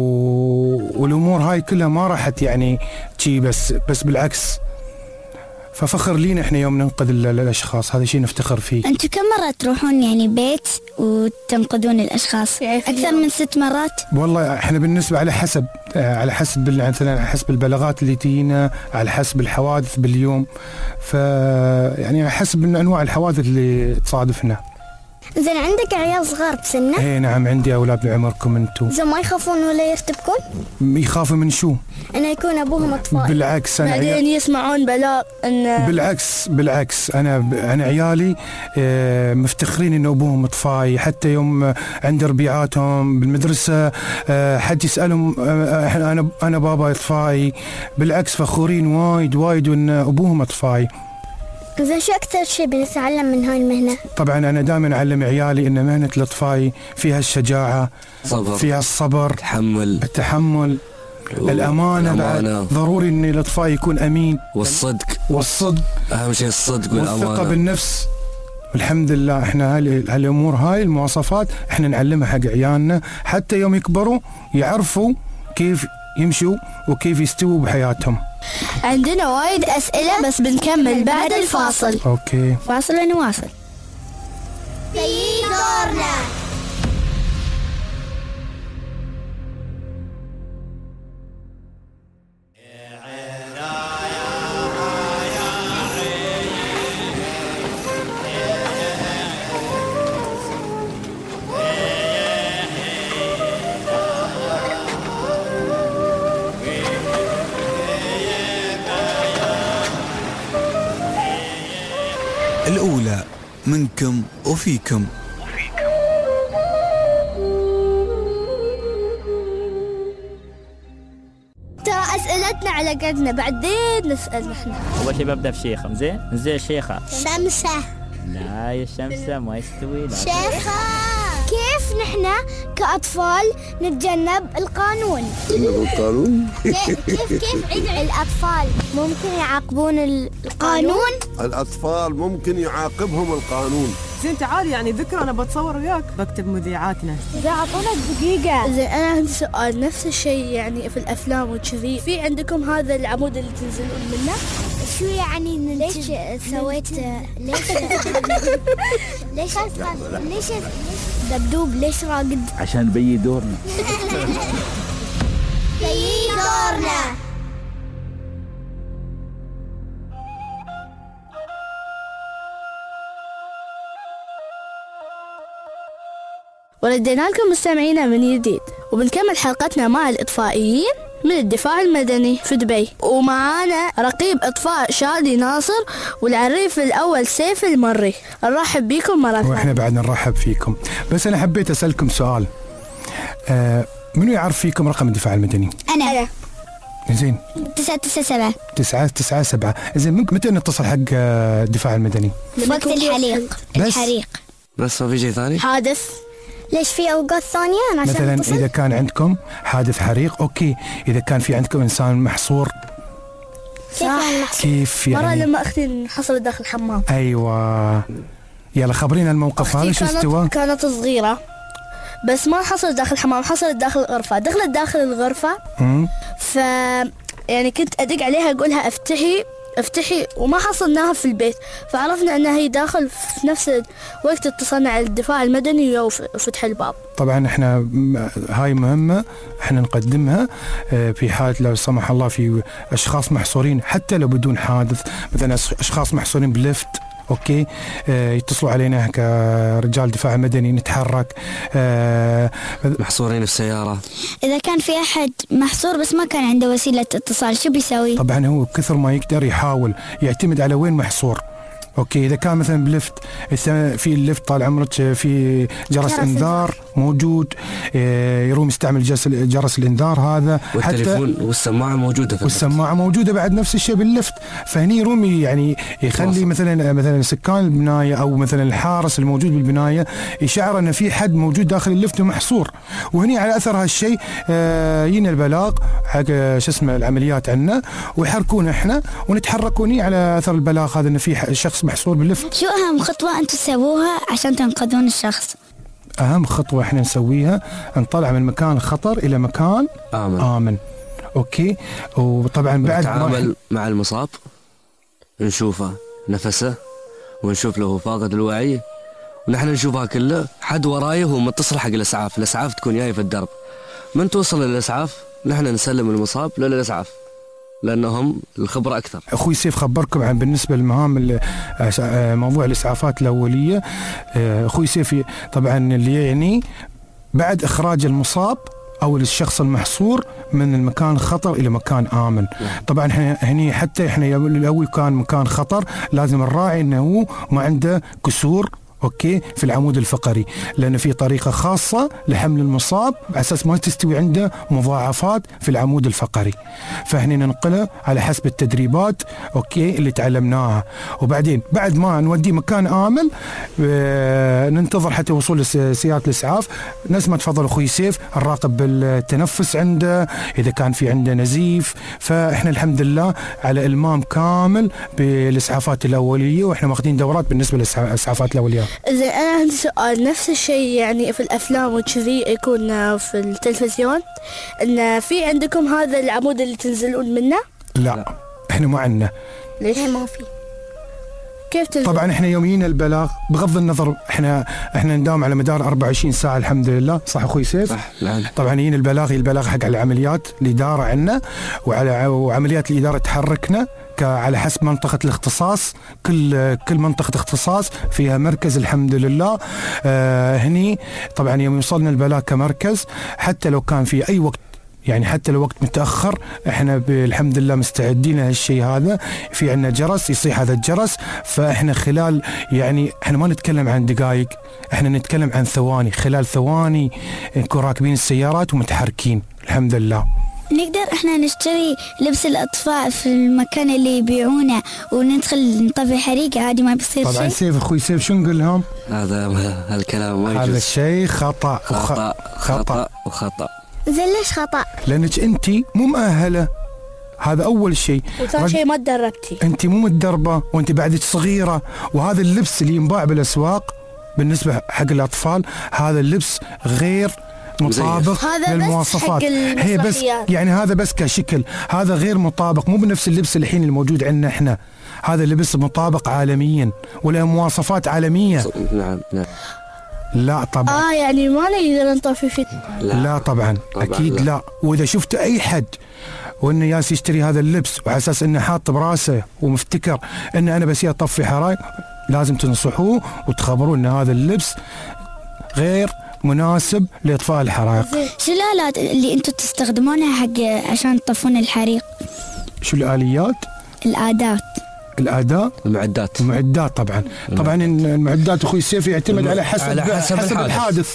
والامور هاي كلها ما راحت يعني شيء بس بس بالعكس. ففخر لينا احنا يوم ننقذ الاشخاص، هذا شيء نفتخر فيه. انتم كم مرة تروحون يعني بيت وتنقذون الاشخاص؟ اكثر من ست مرات؟ والله احنا بالنسبة على حسب على حسب مثلا على حسب البلاغات اللي تجينا، على حسب الحوادث باليوم، ف يعني على حسب انواع الحوادث اللي تصادفنا. زين عندك عيال صغار بسنة؟ ايه نعم عندي اولاد بعمركم انتم. زين ما يخافون ولا يرتبكون؟ يخافوا من شو؟ انه يكون ابوهم اطفال. بالعكس انا بعدين عيال... يسمعون بلاء ان بالعكس بالعكس انا انا عيالي اه مفتخرين ان ابوهم اطفائي. حتى يوم عند ربيعاتهم بالمدرسه اه حد يسالهم اه انا انا بابا اطفائي، بالعكس فخورين وايد وايد ان ابوهم اطفائي. زين شو أكثر شيء بنتعلم من هاي المهنة؟ طبعا أنا دائما أعلم عيالي إن مهنة الإطفائي فيها الشجاعة، صبر. فيها الصبر، التحمل التحمل الأمانة, الأمانة. ضروري إن الإطفائي يكون أمين، والصدق والصدق أهم شيء الصدق والأمانة والثقة بالنفس. الحمد لله إحنا هالأمور هاي المواصفات إحنا نعلمها حق عيالنا حتى يوم يكبروا يعرفوا كيف يمشوا وكيف يستووا بحياتهم. عندنا وايد أسئلة بس بنكمل بعد الفاصل. أوكي فاصل ونواصل. في دورنا. الأولى منكم وفيكم. ترى أسئلتنا على قدنا بعدين نسأل نحن. أول شيء ببدأ بشيخة. زين زين شيخة. شمسة. لا يا شمسة ما يستوي. لا شيخة كيف نحن كأطفال نتجنب القانون؟ نتجنب القانون؟ كيف كيف عيد الأطفال ممكن يعاقبون القانون؟ الأطفال ممكن يعاقبهم القانون. زين تعال يعني ذكر أنا بتصور وياك بكتب مذيعاتنا. إذا أعطونا دقيقة. زين أنا عندي سؤال. نفس الشيء يعني في الأفلام وكذي في عندكم هذا العمود اللي تنزلون منه؟ شو يعني ليش سويت ليش ليش ليش دبدوب ليش راقد؟ عشان بيي دورنا. بيي دورنا. وردينا لكم مستمعينا من جديد وبنكمل حلقتنا مع الإطفائيين من الدفاع المدني في دبي، ومعانا رقيب إطفاء شادي ناصر والعريف الأول سيف المري. نرحب بكم مرة ثانية. وإحنا بعد نرحب فيكم. بس أنا حبيت أسألكم سؤال. آه منو يعرف فيكم رقم الدفاع المدني؟ أنا. زين. تسعة تسعة سبعة. تسعة تسعة سبعة. زين ممكن متى نتصل حق الدفاع المدني؟ وقت الحريق. الحريق. بس ما في شيء ثاني؟ حادث. ليش في أوقات ثانية؟ أنا مثلا إذا كان عندكم حادث حريق أوكي، إذا كان في عندكم إنسان محصور صح. كيف يعني؟ مرة لما أختي انحصرت داخل الحمام. أيوة يلا خبرينا الموقف هذا شو استوى؟ كانت صغيرة بس ما حصلت داخل الحمام، حصلت داخل الغرفة. دخلت داخل الغرفة ف يعني كنت أدق عليها أقولها افتحي افتحي وما حصلناها في البيت، فعرفنا أنها هي داخل في نفس الوقت اتصلنا على الدفاع المدني وفتح الباب. طبعا احنا هاي مهمة احنا نقدمها في حالة لو سمح الله في أشخاص محصورين حتى لو بدون حادث، مثلا أشخاص محصورين بلفت اوكي اه يتصلوا علينا كرجال دفاع مدني نتحرك. اه محصورين في سيارة، اذا كان في احد محصور بس ما كان عنده وسيلة اتصال شو بيسوي؟ طبعا هو كثر ما يقدر يحاول يعتمد على وين محصور. اوكي اذا كان مثلا بلفت في اللفت طال عمرك في جرس انذار موجود يروم يستعمل جرس جرس الانذار هذا، والتليفون والسماعه موجوده في والسماعه موجوده بعد نفس الشيء باللفت. فهني يروم يعني يخلي مثلا مثلا سكان البنايه او مثلا الحارس الموجود بالبنايه يشعر ان في حد موجود داخل اللفت ومحصور، وهني على اثر هالشيء يجينا البلاغ حق شو اسمه العمليات عنا ويحركونا احنا ونتحركوني على اثر البلاغ هذا ان في شخص محصور باللفت. شو اهم خطوه انتم تسووها عشان تنقذون الشخص؟ اهم خطوه احنا نسويها نطلع من مكان خطر الى مكان امن, آمن. اوكي وطبعا بعد نتعامل مع المصاب نشوفه نفسه ونشوف له فاقد الوعي ونحن نشوفها كله حد ورايه وهو متصل حق الاسعاف. الاسعاف تكون جايه في الدرب، من توصل للاسعاف نحن نسلم المصاب للاسعاف لأنهم الخبرة أكثر. أخوي سيف خبركم عن بالنسبة للمهام موضوع الإسعافات الأولية. أخوي سيف طبعا اللي يعني بعد إخراج المصاب أو الشخص المحصور من المكان الخطر إلى مكان آمن. طبعا احنا هني حتى احنا الأول كان مكان خطر لازم نراعي أنه ما عنده كسور اوكي في العمود الفقري، لان في طريقه خاصه لحمل المصاب على اساس ما تستوي عنده مضاعفات في العمود الفقري، فهنا ننقله على حسب التدريبات اوكي اللي تعلمناها. وبعدين بعد ما نوديه مكان امن اه ننتظر حتى وصول سيارة الاسعاف. نفس ما تفضل اخوي سيف نراقب بالتنفس عنده اذا كان في عنده نزيف. فاحنا الحمد لله على المام كامل بالاسعافات الاوليه، واحنا ماخذين دورات بالنسبه للاسعافات الاوليه. زين أنا عندي سؤال، نفس الشيء يعني في الأفلام وكذي يكون في التلفزيون إن في عندكم هذا العمود اللي تنزلون منه؟ لا, لا. إحنا ما عندنا. ليش ما في؟ كيف تنزل؟ طبعا إحنا يوميين البلاغ بغض النظر إحنا إحنا نداوم على مدار أربعة وعشرين ساعة الحمد لله. صح أخوي سيف؟ صح. لا. طبعا يجينا البلاغ البلاغ حق العمليات الإدارة عنا وعلى وعمليات الإدارة تحركنا على حسب منطقة الاختصاص. كل كل منطقة اختصاص فيها مركز الحمد لله. آه هني طبعا يوم يوصلنا البلاغ كمركز حتى لو كان في أي وقت يعني حتى لو وقت متأخر احنا بالحمد لله مستعدين لهالشيء هذا. في عنا جرس يصيح هذا الجرس، فاحنا خلال يعني احنا ما نتكلم عن دقائق، احنا نتكلم عن ثواني. خلال ثواني نكون راكبين السيارات ومتحركين الحمد لله. نقدر احنا نشتري لبس الاطفاء في المكان اللي يبيعونه وندخل نطفي حريق عادي ما بيصير شيء؟ طبعا سيف اخوي سيف شو نقول لهم؟ هذا هالكلام ما يجوز. هذا الشيء خطأ خطأ خطأ وخطأ. زين ليش خطأ؟ لانك انت مو مؤهله، هذا اول شيء. وثاني شيء ما تدربتي، انت مو متدربه وانت بعدك صغيره. وهذا اللبس اللي ينباع بالاسواق بالنسبه حق الاطفال هذا اللبس غير مطابق للمواصفات. هي بس يعني هذا بس كشكل، هذا غير مطابق، مو بنفس اللبس الحين الموجود عندنا احنا. هذا اللبس مطابق عالميا وله مواصفات عالميه. نعم نعم. لا طبعا. اه يعني ما نقدر نطفي فيه. لا, لا طبعا. طبعا اكيد لا. لا. واذا شفت اي حد وانه ياس يشتري هذا اللبس وعلى اساس انه حاط براسه ومفتكر ان انا بس اطفي حرايق، لازم تنصحوه وتخبروه ان هذا اللبس غير مناسب لاطفاء الحرائق. شو الآلات اللي انتم تستخدمونها حق عشان تطفون الحريق؟ شو الآليات؟ الآدات. الأداء؟ المعدات. المعدات طبعا. طبعا المعدات أخوي سيف يعتمد على حسب على حسب, حسب الحادث. الحادث.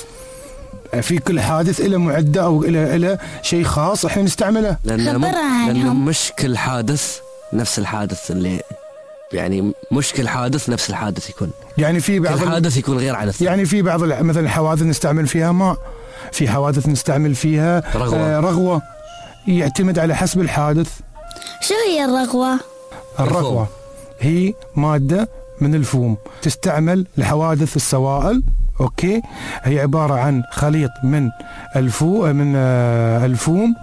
في كل حادث إلى معدة أو إلى إلى شيء خاص إحنا نستعمله. لأن مش كل حادث نفس الحادث اللي يعني مش كل حادث نفس الحادث يكون. يعني في بعض الحادث يكون غير عن الثاني. يعني في بعض مثلا الحوادث نستعمل فيها ماء، في حوادث نستعمل فيها رغوة. آه رغوة. يعتمد على حسب الحادث. شو هي الرغوة؟ الرغوة هي مادة من الفوم تستعمل لحوادث السوائل اوكي، هي عباره عن خليط من الفو من الفوم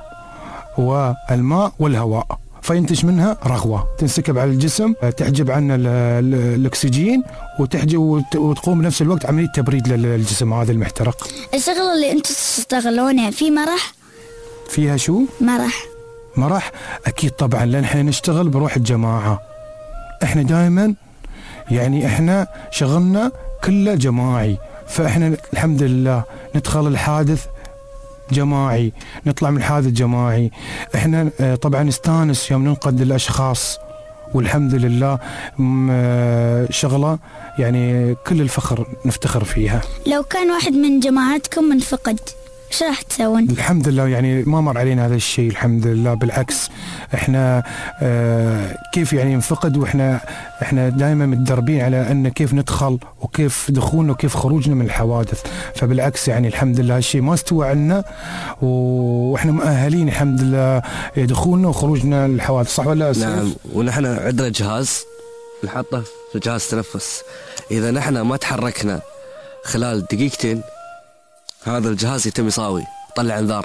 والماء والهواء، فينتج منها رغوه تنسكب على الجسم، تحجب عنا الاكسجين وتحجب وتقوم بنفس الوقت عمليه تبريد للجسم هذا المحترق. الشغله اللي انتم تشتغلونها في مرح؟ فيها شو؟ مرح. مرح اكيد طبعا، لان احنا نشتغل بروح الجماعه. احنا دائما يعني احنا شغلنا كله جماعي، فاحنا الحمد لله ندخل الحادث جماعي، نطلع من الحادث جماعي. احنا طبعا نستانس يوم ننقذ الاشخاص، والحمد لله شغله يعني كل الفخر نفتخر فيها. لو كان واحد من جماعتكم منفقد ايش راح تسوون؟ الحمد لله يعني ما مر علينا هذا الشيء الحمد لله، بالعكس احنا اه كيف يعني نفقد، واحنا احنا دائما متدربين على ان كيف ندخل وكيف دخولنا وكيف خروجنا من الحوادث، فبالعكس يعني الحمد لله هالشيء ما استوى عنا، واحنا مؤهلين الحمد لله دخولنا وخروجنا من الحوادث، صح ولا لا؟ نعم، ونحن عندنا جهاز نحطه في جهاز تنفس، اذا نحن ما تحركنا خلال دقيقتين هذا الجهاز يتم يصاوي، طلع انذار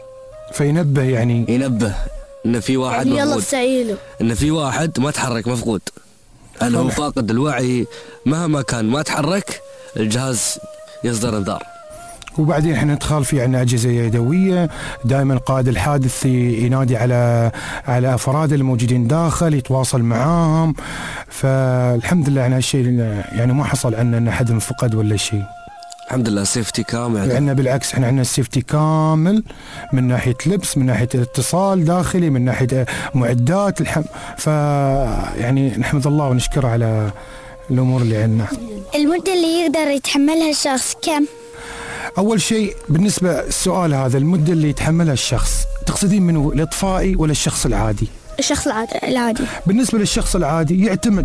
فينبه، يعني ينبه ان في واحد يعني مفقود، يلا تسعيله ان في واحد ما تحرك مفقود، هل هو فاقد الوعي، مهما كان ما تحرك الجهاز يصدر انذار. وبعدين احنا ندخل في عندنا اجهزه يدويه، دائما قائد الحادث ينادي على على افراد الموجودين داخل، يتواصل معاهم، فالحمد لله عن هالشيء يعني ما حصل عندنا ان احد انفقد ولا شيء. الحمد لله سيفتي كامل عندنا، بالعكس احنا عندنا السيفتي كامل من ناحيه لبس، من ناحيه اتصال داخلي، من ناحيه معدات الحم ف يعني نحمد الله ونشكره على الامور اللي عندنا. المده اللي يقدر يتحملها الشخص كم؟ اول شيء بالنسبه السؤال هذا، المده اللي يتحملها الشخص تقصدين منه الاطفائي ولا الشخص العادي؟ الشخص العادي. العادي. بالنسبه للشخص العادي يعتمد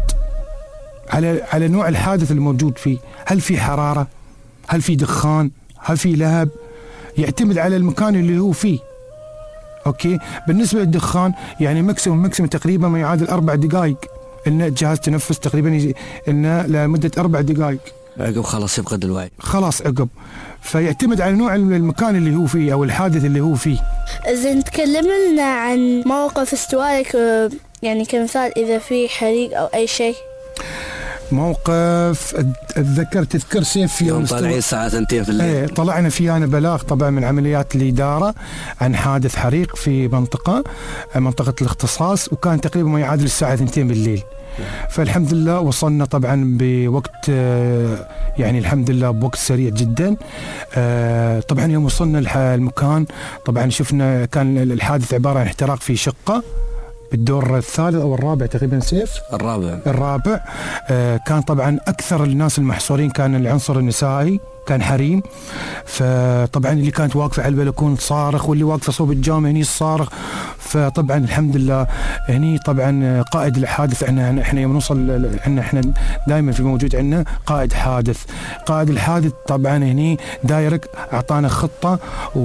على على نوع الحادث الموجود فيه، هل في حراره؟ هل في دخان؟ هل في لهب؟ يعتمد على المكان اللي هو فيه. اوكي، بالنسبه للدخان يعني ماكسيموم ماكسيموم تقريبا ما يعادل اربع دقائق، ان جهاز تنفس تقريبا ان لمده اربع دقائق. عقب خلاص يفقد الوعي. خلاص عقب، فيعتمد على نوع المكان اللي هو فيه او الحادث اللي هو فيه. إذا تكلم لنا عن موقف استوائك، يعني كمثال اذا في حريق او اي شيء. موقف اتذكر تذكر سيف في يوم طالعين الساعة ثنتين في الليل. ايه طلعنا فيه انا بلاغ طبعا من عمليات الإدارة عن حادث حريق في منطقة منطقة الاختصاص، وكان تقريبا ما يعادل الساعة ثنتين بالليل. فالحمد لله وصلنا طبعا بوقت يعني الحمد لله بوقت سريع جدا. طبعا يوم وصلنا المكان طبعا شفنا كان الحادث عبارة عن احتراق في شقة بالدور الثالث او الرابع تقريبا سيف الرابع الرابع آه كان طبعا اكثر الناس المحصورين كان العنصر النسائي، كان حريم، فطبعا اللي كانت واقفه على البلكون تصارخ، واللي واقفه صوب الجامع هني تصارخ. فطبعا الحمد لله هني طبعا قائد الحادث، احنا احنا يوم نوصل احنا احنا دائما في موجود عندنا قائد حادث. قائد الحادث طبعا هني دايرك اعطانا خطه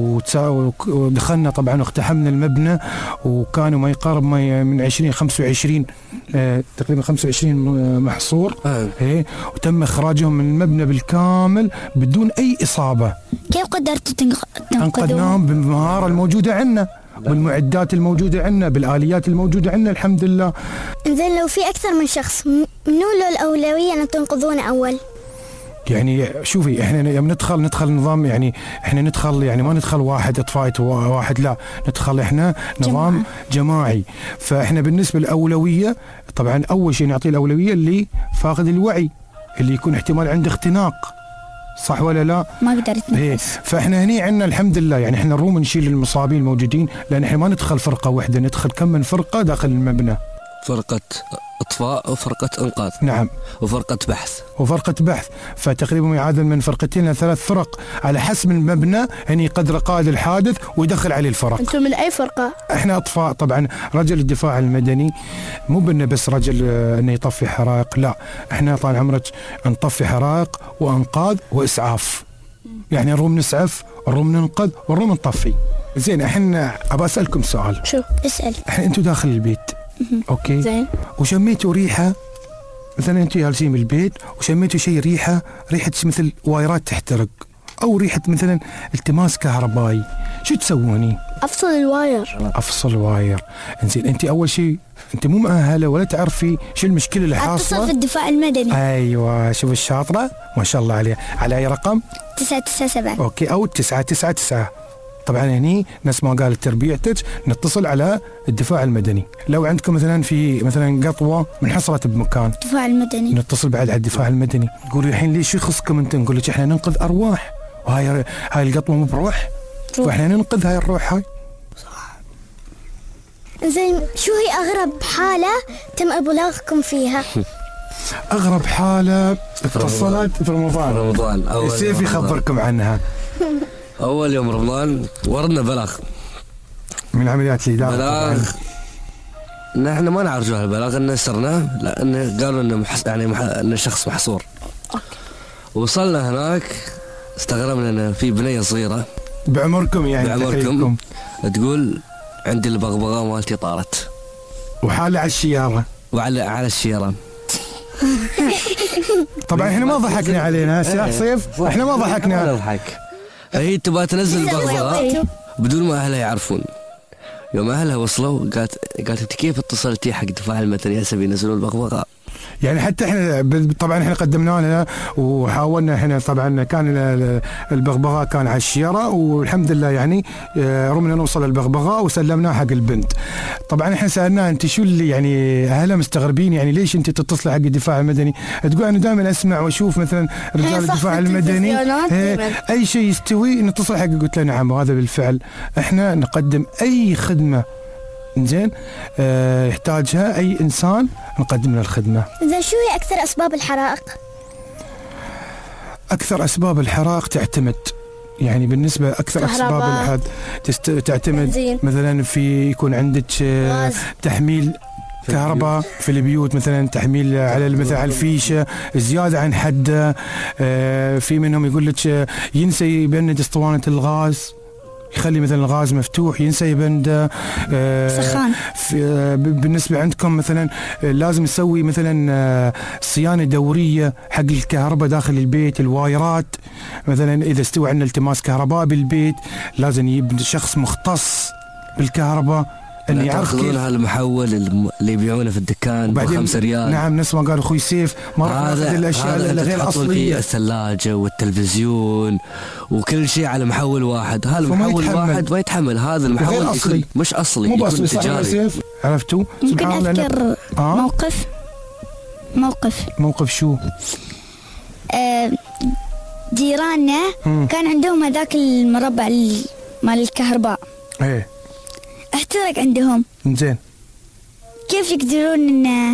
ودخلنا طبعا واقتحمنا المبنى، وكانوا ما يقارب ما من عشرين خمسة وعشرين اه تقريبا خمسة وعشرين محصور آه. ايه، وتم اخراجهم من المبنى بالكامل بدون اي اصابه. كيف قدرتوا تنقذوهم؟ انقذناهم بالمهاره الموجوده عندنا، بالمعدات الموجوده عندنا، بالاليات الموجوده عندنا الحمد لله. إذن لو في اكثر من شخص منو له الاولويه ان تنقذونه اول؟ يعني شوفي احنا يوم ندخل ندخل نظام، يعني احنا ندخل يعني ما ندخل واحد اطفائي واحد، لا ندخل احنا نظام جماعي. جماعي. فاحنا بالنسبه للاولويه طبعا اول شيء نعطيه الاولويه اللي فاقد الوعي، اللي يكون احتمال عنده اختناق، صح ولا لا؟ ما قدر يتنفس. إيه. فاحنا هني عندنا الحمد لله يعني احنا نروم نشيل المصابين الموجودين، لان احنا ما ندخل فرقه واحده، ندخل كم من فرقه داخل المبنى. فرقه اطفاء وفرقه انقاذ. نعم. وفرقه بحث. وفرقه بحث، فتقريبا يعادل من فرقتين لثلاث فرق على حسب المبنى، هني قدر قائد الحادث ويدخل عليه الفرق. انتم من اي فرقه؟ احنا اطفاء طبعا. رجل الدفاع المدني مو بنا بس رجل انه يطفي حرائق، لا احنا طال عمرك نطفي حرائق وانقاذ واسعاف، يعني نروم نسعف، نروم ننقذ، ونروم نطفي. زين احنا ابى اسالكم سؤال. شو؟ اسال. احنا انتم داخل البيت اوكي زين، وشميتوا ريحه مثلا انتوا جالسين بالبيت وشميتوا شيء ريحه ريحه مثل وايرات تحترق او ريحه مثلا التماس كهربائي، شو تسووني؟ افصل الواير. افصل واير. انزين انت اول شيء انت مو مؤهله ولا تعرفي شو المشكله اللي حاصله. اتصل في الدفاع المدني. ايوه شوف الشاطره ما شاء الله عليها. على اي رقم؟ تسعة تسعة سبعة. اوكي او تسعة تسعة تسعة. طبعا هني نفس ما قالت تربيتك نتصل على الدفاع المدني. لو عندكم مثلا في مثلا قطوه منحصره بمكان الدفاع المدني نتصل بعد على الدفاع المدني. تقولي الحين ليش شو يخصكم انت؟ نقول لك احنا ننقذ ارواح وهاي هاي القطوه مو بروح واحنا ننقذ هاي الروح هاي. زين شو هي اغرب حاله تم ابلاغكم فيها؟ اغرب حاله اتصلت في رمضان. رمضان اول سيف يخبركم عنها. اول يوم رمضان وردنا بلاغ من عمليات الاداره. بلاغ نحن ما نعرف شو هالبلاغ، انه سرناه لان قالوا انه محس... يعني مح... انه شخص محصور. وصلنا هناك استغربنا ان في بنيه صغيره بعمركم يعني بعمركم تقول عندي البغبغاء مالتي طارت وحالة على السياره وعلى على السياره. طبعا احنا ما ضحكنا علينا يا صيف، احنا ما ضحكنا. ما نضحك. هي تبغى تنزل البغبغاء بدون ما اهلها يعرفون. يوم اهلها وصلوا قالت قالت انت كيف اتصلتي حق الدفاع المدني هسه بينزلوا البغبغاء؟ يعني حتى احنا طبعا احنا قدمنا لها وحاولنا احنا طبعا كان البغبغاء كان على الشيره والحمد لله يعني رمنا نوصل البغبغاء وسلمناه حق البنت. طبعا احنا سالناها انت شو اللي يعني اهلها مستغربين يعني ليش انت تتصل حق الدفاع المدني؟ تقول انا دائما اسمع واشوف مثلا رجال الدفاع المدني اي شيء يستوي نتصل حقه. قلت له نعم وهذا بالفعل احنا نقدم اي خدمه زين اه يحتاجها اي انسان نقدم له الخدمه. اذا شو هي اكثر اسباب الحرائق؟ اكثر اسباب الحرائق تعتمد يعني بالنسبه اكثر اسباب الحرائق تست... تعتمد بنزين. مثلا في يكون عندك اه تحميل كهرباء في البيوت مثلا تحميل على مثلا على الفيشه زياده عن حده. اه في منهم يقول لك ينسى يبند اسطوانه الغاز يخلي مثلا الغاز مفتوح ينسى يبنده. آه سخان. آه بالنسبة عندكم مثلا آه لازم يسوي مثلا آه صيانة دورية حق الكهرباء داخل البيت الوايرات. مثلا إذا استوى عندنا التماس كهرباء بالبيت لازم يجيب شخص مختص بالكهرباء اللي يعرف كيف. المحول اللي يبيعونه في الدكان بخمسة ريال. نعم نفس ما قال اخوي سيف ما راح ناخذ الاشياء اللي غير اصليه. الثلاجه والتلفزيون وكل شيء على محول واحد. هذا المحول واحد ما يتحمل. هذا المحول أصلي. مش اصلي مو يكون تجاري. عرفتوا؟ ممكن اذكر آه؟ موقف موقف موقف شو؟ آه جيراننا م. كان عندهم هذاك المربع مال الكهرباء ايه احترق عندهم. زين كيف يقدرون ان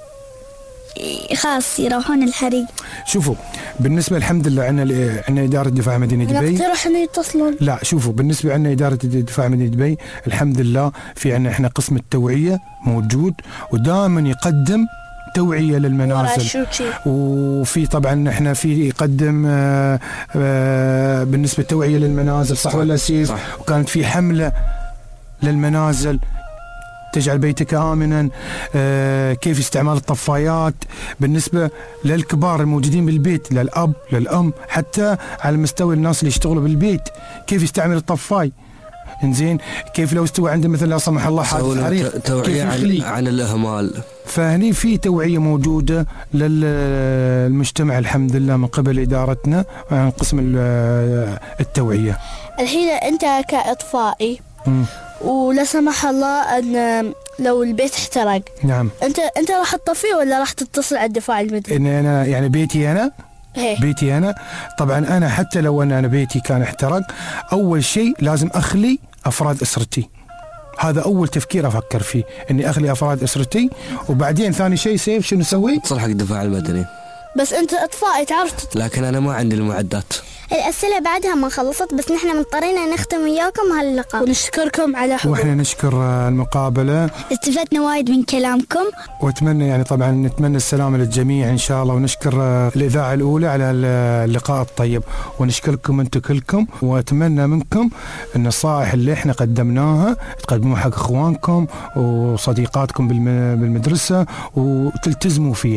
خلاص يروحون الحريق؟ شوفوا بالنسبه الحمد لله عندنا عندنا اداره دفاع مدينه دبي. اقترح انه يتصلون. لا شوفوا بالنسبه عندنا اداره دفاع مدينه دبي الحمد لله في عندنا احنا قسم التوعيه موجود ودائما يقدم توعيه للمنازل. وفي طبعا احنا في يقدم آآ آآ بالنسبه توعيه للمنازل صح ولا سيف؟ وكانت في حمله للمنازل تجعل بيتك آمنا. آه كيف استعمال الطفايات بالنسبة للكبار الموجودين بالبيت للأب للأم حتى على مستوى الناس اللي يشتغلوا بالبيت كيف يستعمل الطفاي. انزين كيف لو استوى عنده مثل لا سمح الله حادث حريق توعية عن, عن الإهمال. فهني في توعية موجودة للمجتمع الحمد لله من قبل إدارتنا عن قسم التوعية. الحين أنت كإطفائي م. ولا سمح الله ان لو البيت احترق نعم انت انت راح تطفيه ولا راح تتصل على الدفاع المدني؟ ان انا يعني بيتي انا هي. بيتي انا طبعا انا حتى لو انا, أنا بيتي كان احترق اول شيء لازم اخلي افراد اسرتي. هذا اول تفكير افكر فيه اني اخلي افراد اسرتي. وبعدين ثاني شيء سيف شنو نسوي؟ اتصل حق الدفاع المدني. بس انت اطفائي تعرف تت... لكن انا ما عندي المعدات. الأسئلة بعدها ما خلصت بس نحن مضطرين نختم وياكم هاللقاء ونشكركم على حضوركم. واحنا نشكر المقابلة استفدنا وايد من كلامكم واتمنى يعني طبعا نتمنى السلامة للجميع ان شاء الله. ونشكر الإذاعة الأولى على اللقاء الطيب ونشكركم انتم كلكم. واتمنى منكم النصائح اللي احنا قدمناها تقدموها حق اخوانكم وصديقاتكم بالمدرسة وتلتزموا فيها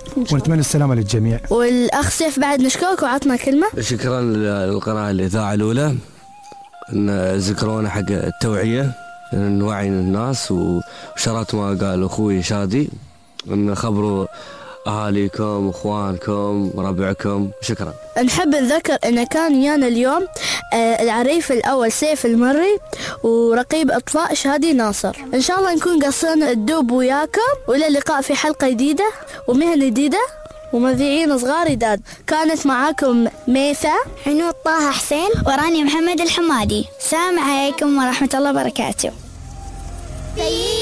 ونتمنى السلامة للجميع. والأخ سيف بعد نشكرك وعطنا كلمة. شكرا للقناة الإذاعة الأولى إن ذكرونا حق التوعية، نوعي الناس، وشرط ما قال أخوي شادي إن خبروا أهاليكم أخوانكم ربعكم. شكرا. نحب نذكر إن كان ويانا اليوم العريف الأول سيف المري ورقيب إطفاء شادي ناصر. إن شاء الله نكون قصرنا الدوب وياكم، وإلى اللقاء في حلقة جديدة ومهن جديدة ومذيعين صغار جداد. كانت معاكم ميثا حنود طه حسين وراني محمد الحمادي. السلام عليكم ورحمة الله وبركاته.